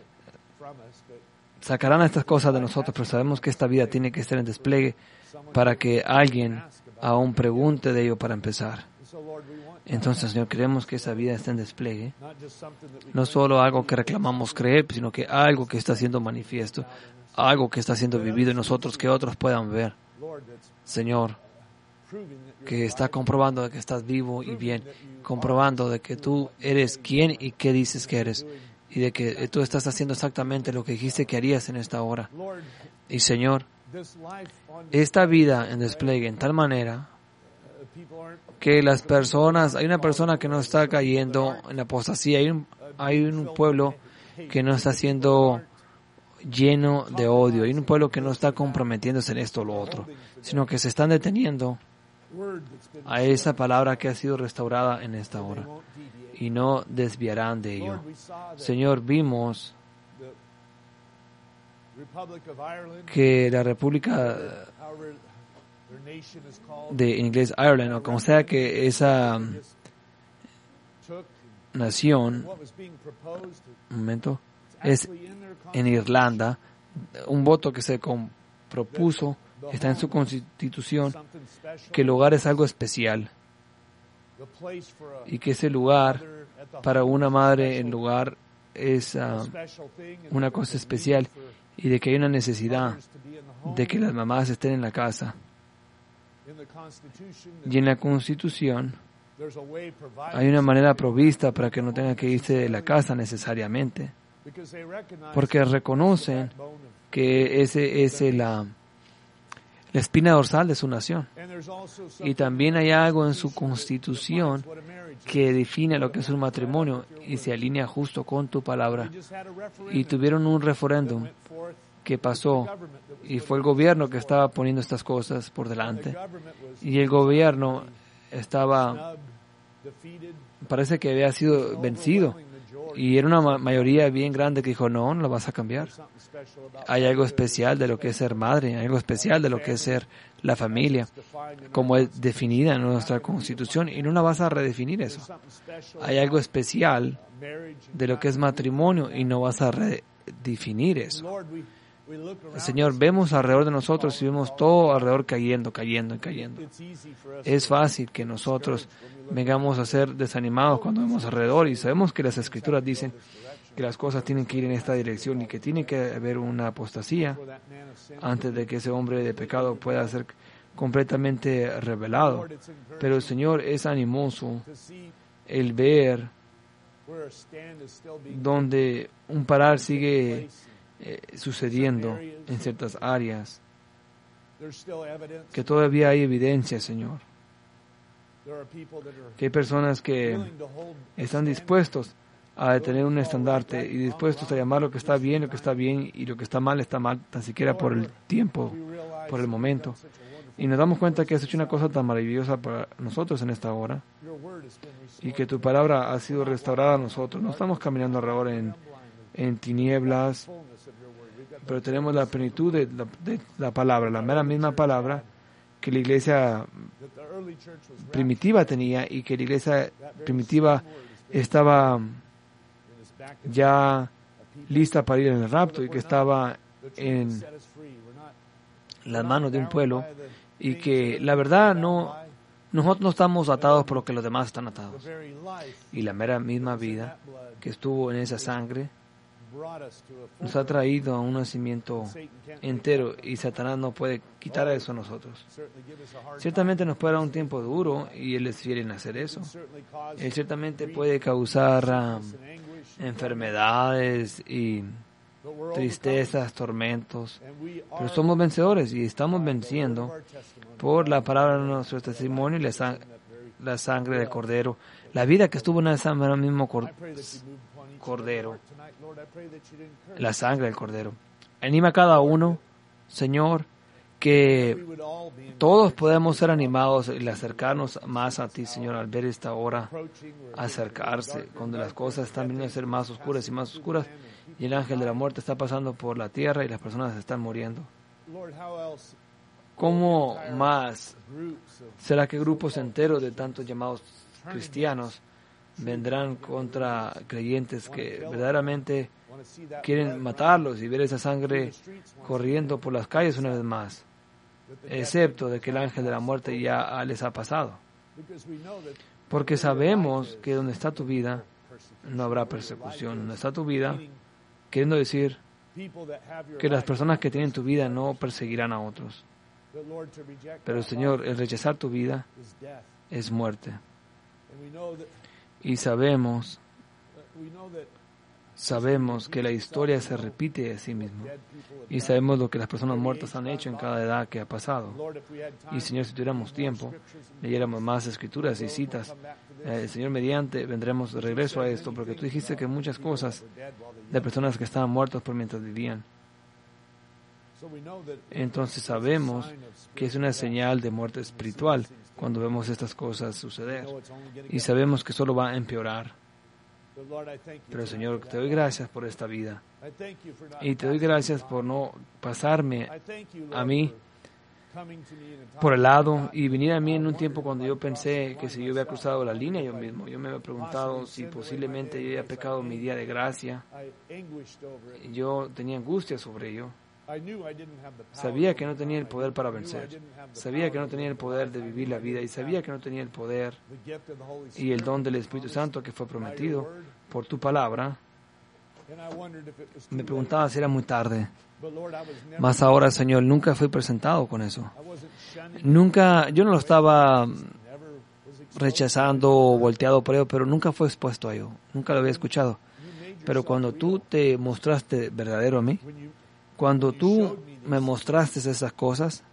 sacarán estas cosas de nosotros, pero sabemos que esta vida tiene que estar en despliegue para que alguien aún pregunte de ello para empezar. Entonces, Señor, queremos que esa vida esté en despliegue, no solo algo que reclamamos creer, sino que algo que está siendo manifiesto, algo que está siendo vivido en nosotros, que otros puedan ver. Señor, que está comprobando de que estás vivo y bien, comprobando de que tú eres quien y qué dices que eres, y de que tú estás haciendo exactamente lo que dijiste que harías en esta hora. Y Señor, esta vida en despliegue en tal manera que las personas, hay una persona que no está cayendo en la apostasía, hay un, hay un pueblo que no está siendo lleno de odio, hay un pueblo que no está comprometiéndose en esto o lo otro, sino que se están deteniendo a esa palabra que ha sido restaurada en esta hora y no desviarán de ello. Señor, vimos que la República de en inglés Ireland, o como sea que esa nación, un momento, es en Irlanda, un voto que se propuso, está en su constitución, que el lugar es algo especial y que ese lugar para una madre, el lugar es uh, una cosa especial, y de que hay una necesidad de que las mamás estén en la casa. Y en la Constitución hay una manera provista para que no tengan que irse de la casa necesariamente, porque reconocen que ese es la, la espina dorsal de su nación. Y también hay algo en su Constitución que define lo que es un matrimonio y se alinea justo con tu palabra. Y tuvieron un referéndum que pasó y fue el gobierno que estaba poniendo estas cosas por delante, y el gobierno estaba, parece que había sido vencido, y era una ma- mayoría bien grande que dijo, no, no lo vas a cambiar. Hay algo especial de lo que es ser madre, hay algo especial de lo que es ser la familia, como es definida en nuestra Constitución, y no la vas a redefinir eso. Hay algo especial de lo que es matrimonio y no vas a redefinir eso. Señor, vemos alrededor de nosotros y vemos todo alrededor cayendo, cayendo y cayendo. Es fácil que nosotros vengamos a ser desanimados cuando vemos alrededor, y sabemos que las Escrituras dicen que las cosas tienen que ir en esta dirección y que tiene que haber una apostasía antes de que ese hombre de pecado pueda ser completamente revelado. Pero, Señor, es animoso el ver donde un parar sigue eh, sucediendo en ciertas áreas, que todavía hay evidencia, Señor. Que hay personas que están dispuestos a tener un estandarte y dispuestos a llamar lo que está bien, lo que está bien, y lo que está mal, está mal, tan siquiera por el tiempo, por el momento. Y nos damos cuenta que has hecho una cosa tan maravillosa para nosotros en esta hora, y que tu palabra ha sido restaurada a nosotros. No estamos caminando alrededor en, en tinieblas, pero tenemos la plenitud de la, de la palabra, la mera misma palabra que la iglesia primitiva tenía, y que la iglesia primitiva estaba ya lista para ir en el rapto, y que estaba en las manos de un pueblo, y que la verdad no, nosotros no estamos atados por lo que los demás están atados. Y la mera misma vida que estuvo en esa sangre nos ha traído a un nacimiento entero, y Satanás no puede quitar eso a nosotros. Ciertamente nos puede dar un tiempo duro, y Él es fiel en hacer eso. Él ciertamente puede causar um, enfermedades y tristezas, tormentos, pero somos vencedores, y estamos venciendo por la palabra de nuestro testimonio y la, sang la sangre del Cordero, la vida que estuvo en ese mismo cor Cordero, la sangre del Cordero. Anima a cada uno, Señor, que todos podemos ser animados y acercarnos más a ti, Señor, al ver esta hora acercarse, cuando las cosas están viniendo a ser más oscuras y más oscuras, y el ángel de la muerte está pasando por la tierra y las personas están muriendo. ¿Cómo más será que grupos enteros de tantos llamados cristianos vendrán contra creyentes que verdaderamente quieren matarlos, y ver esa sangre corriendo por las calles una vez más, excepto de que el ángel de la muerte ya les ha pasado? Porque sabemos que donde está tu vida no habrá persecución. Donde está tu vida, queriendo decir que las personas que tienen tu vida no perseguirán a otros. Pero, Señor, el rechazar tu vida es muerte. Y sabemos, sabemos que la historia se repite a sí misma. Y sabemos lo que las personas muertas han hecho en cada edad que ha pasado. Y, Señor, si tuviéramos tiempo, leyéramos más escrituras y citas. Eh, Señor, mediante, vendremos de regreso a esto, porque tú dijiste que muchas cosas de personas que estaban muertas por mientras vivían. Entonces sabemos que es una señal de muerte espiritual cuando vemos estas cosas suceder, y sabemos que solo va a empeorar. Pero, Señor, te doy gracias por esta vida, y te doy gracias por no pasarme a mí por el lado y venir a mí en un tiempo cuando yo pensé que si yo había cruzado la línea yo mismo. Yo me había preguntado si posiblemente yo había pecado mi día de gracia. Yo tenía angustia sobre ello. Sabía que no tenía el poder para vencer. Sabía que no tenía el poder de vivir la vida, y sabía que no tenía el poder y el don del Espíritu Santo que fue prometido por tu palabra. Me preguntaba si era muy tarde. Mas ahora, Señor, nunca fui presentado con eso. Nunca, yo no lo estaba rechazando o volteado por ello, pero nunca fue expuesto a ello. Nunca lo había escuchado. Pero cuando tú te mostraste verdadero a mí, cuando tú me mostraste esas cosas,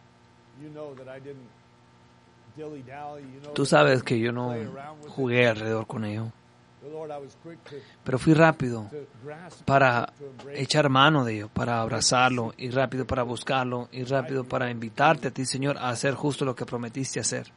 tú sabes que yo no jugué alrededor con ello. Pero fui rápido para echar mano de ello, para abrazarlo, y rápido para buscarlo, y rápido para invitarte a ti, Señor, a hacer justo lo que prometiste hacer.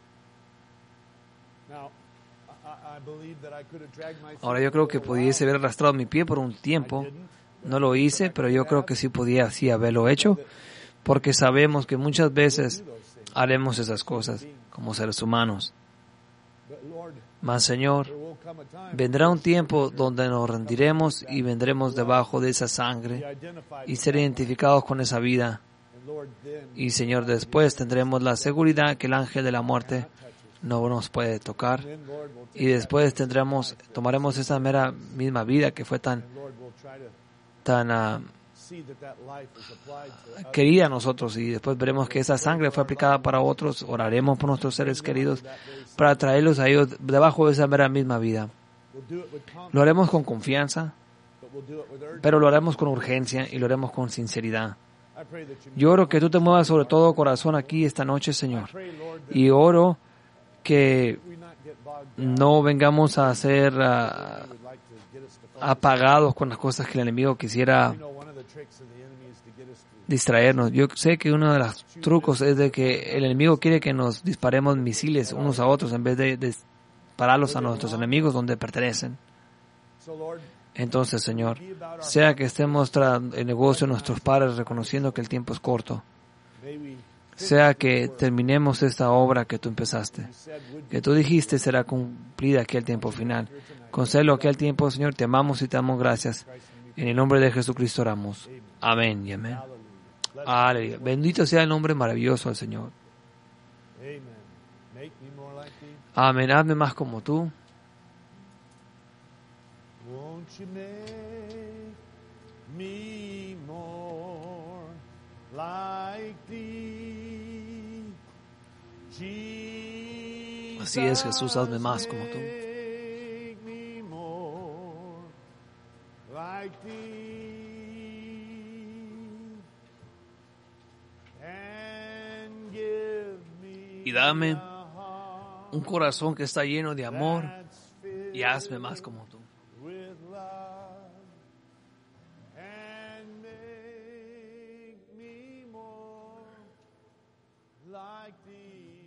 Ahora, yo creo que pudiese haber arrastrado mi pie por un tiempo. No lo hice, pero yo creo que sí podía sí haberlo hecho, porque sabemos que muchas veces haremos esas cosas como seres humanos. Mas, Señor, vendrá un tiempo donde nos rendiremos y vendremos debajo de esa sangre y ser identificados con esa vida. Y, Señor, después tendremos la seguridad que el ángel de la muerte no nos puede tocar. Y después tendremos, tomaremos esa mera misma vida que fue tan, tan uh, querida a nosotros, y después veremos que esa sangre fue aplicada para otros. Oraremos por nuestros seres queridos para traerlos a ellos debajo de esa mera misma vida. Lo haremos con confianza, pero lo haremos con urgencia y lo haremos con sinceridad. Yo oro que tú te muevas sobre todo corazón aquí esta noche, Señor, y oro que no vengamos a ser uh, apagados con las cosas que el enemigo quisiera distraernos. Yo sé que uno de los trucos es de que el enemigo quiere que nos disparemos misiles unos a otros en vez de dispararlos a nuestros enemigos donde pertenecen. Entonces, Señor, sea que estemos tras el negocio de nuestros padres reconociendo que el tiempo es corto, sea que terminemos esta obra que tú empezaste, que tú dijiste será cumplida aquel tiempo final. Concédelo aquel tiempo, Señor, te amamos y te damos gracias. En el nombre de Jesucristo oramos. Amén y amén. Aleluya. Bendito sea el nombre maravilloso del Señor. Amén. Hazme más como tú. Así es, Jesús, hazme más como tú. Y dame un corazón que está lleno de amor y hazme más como tú. Like thee.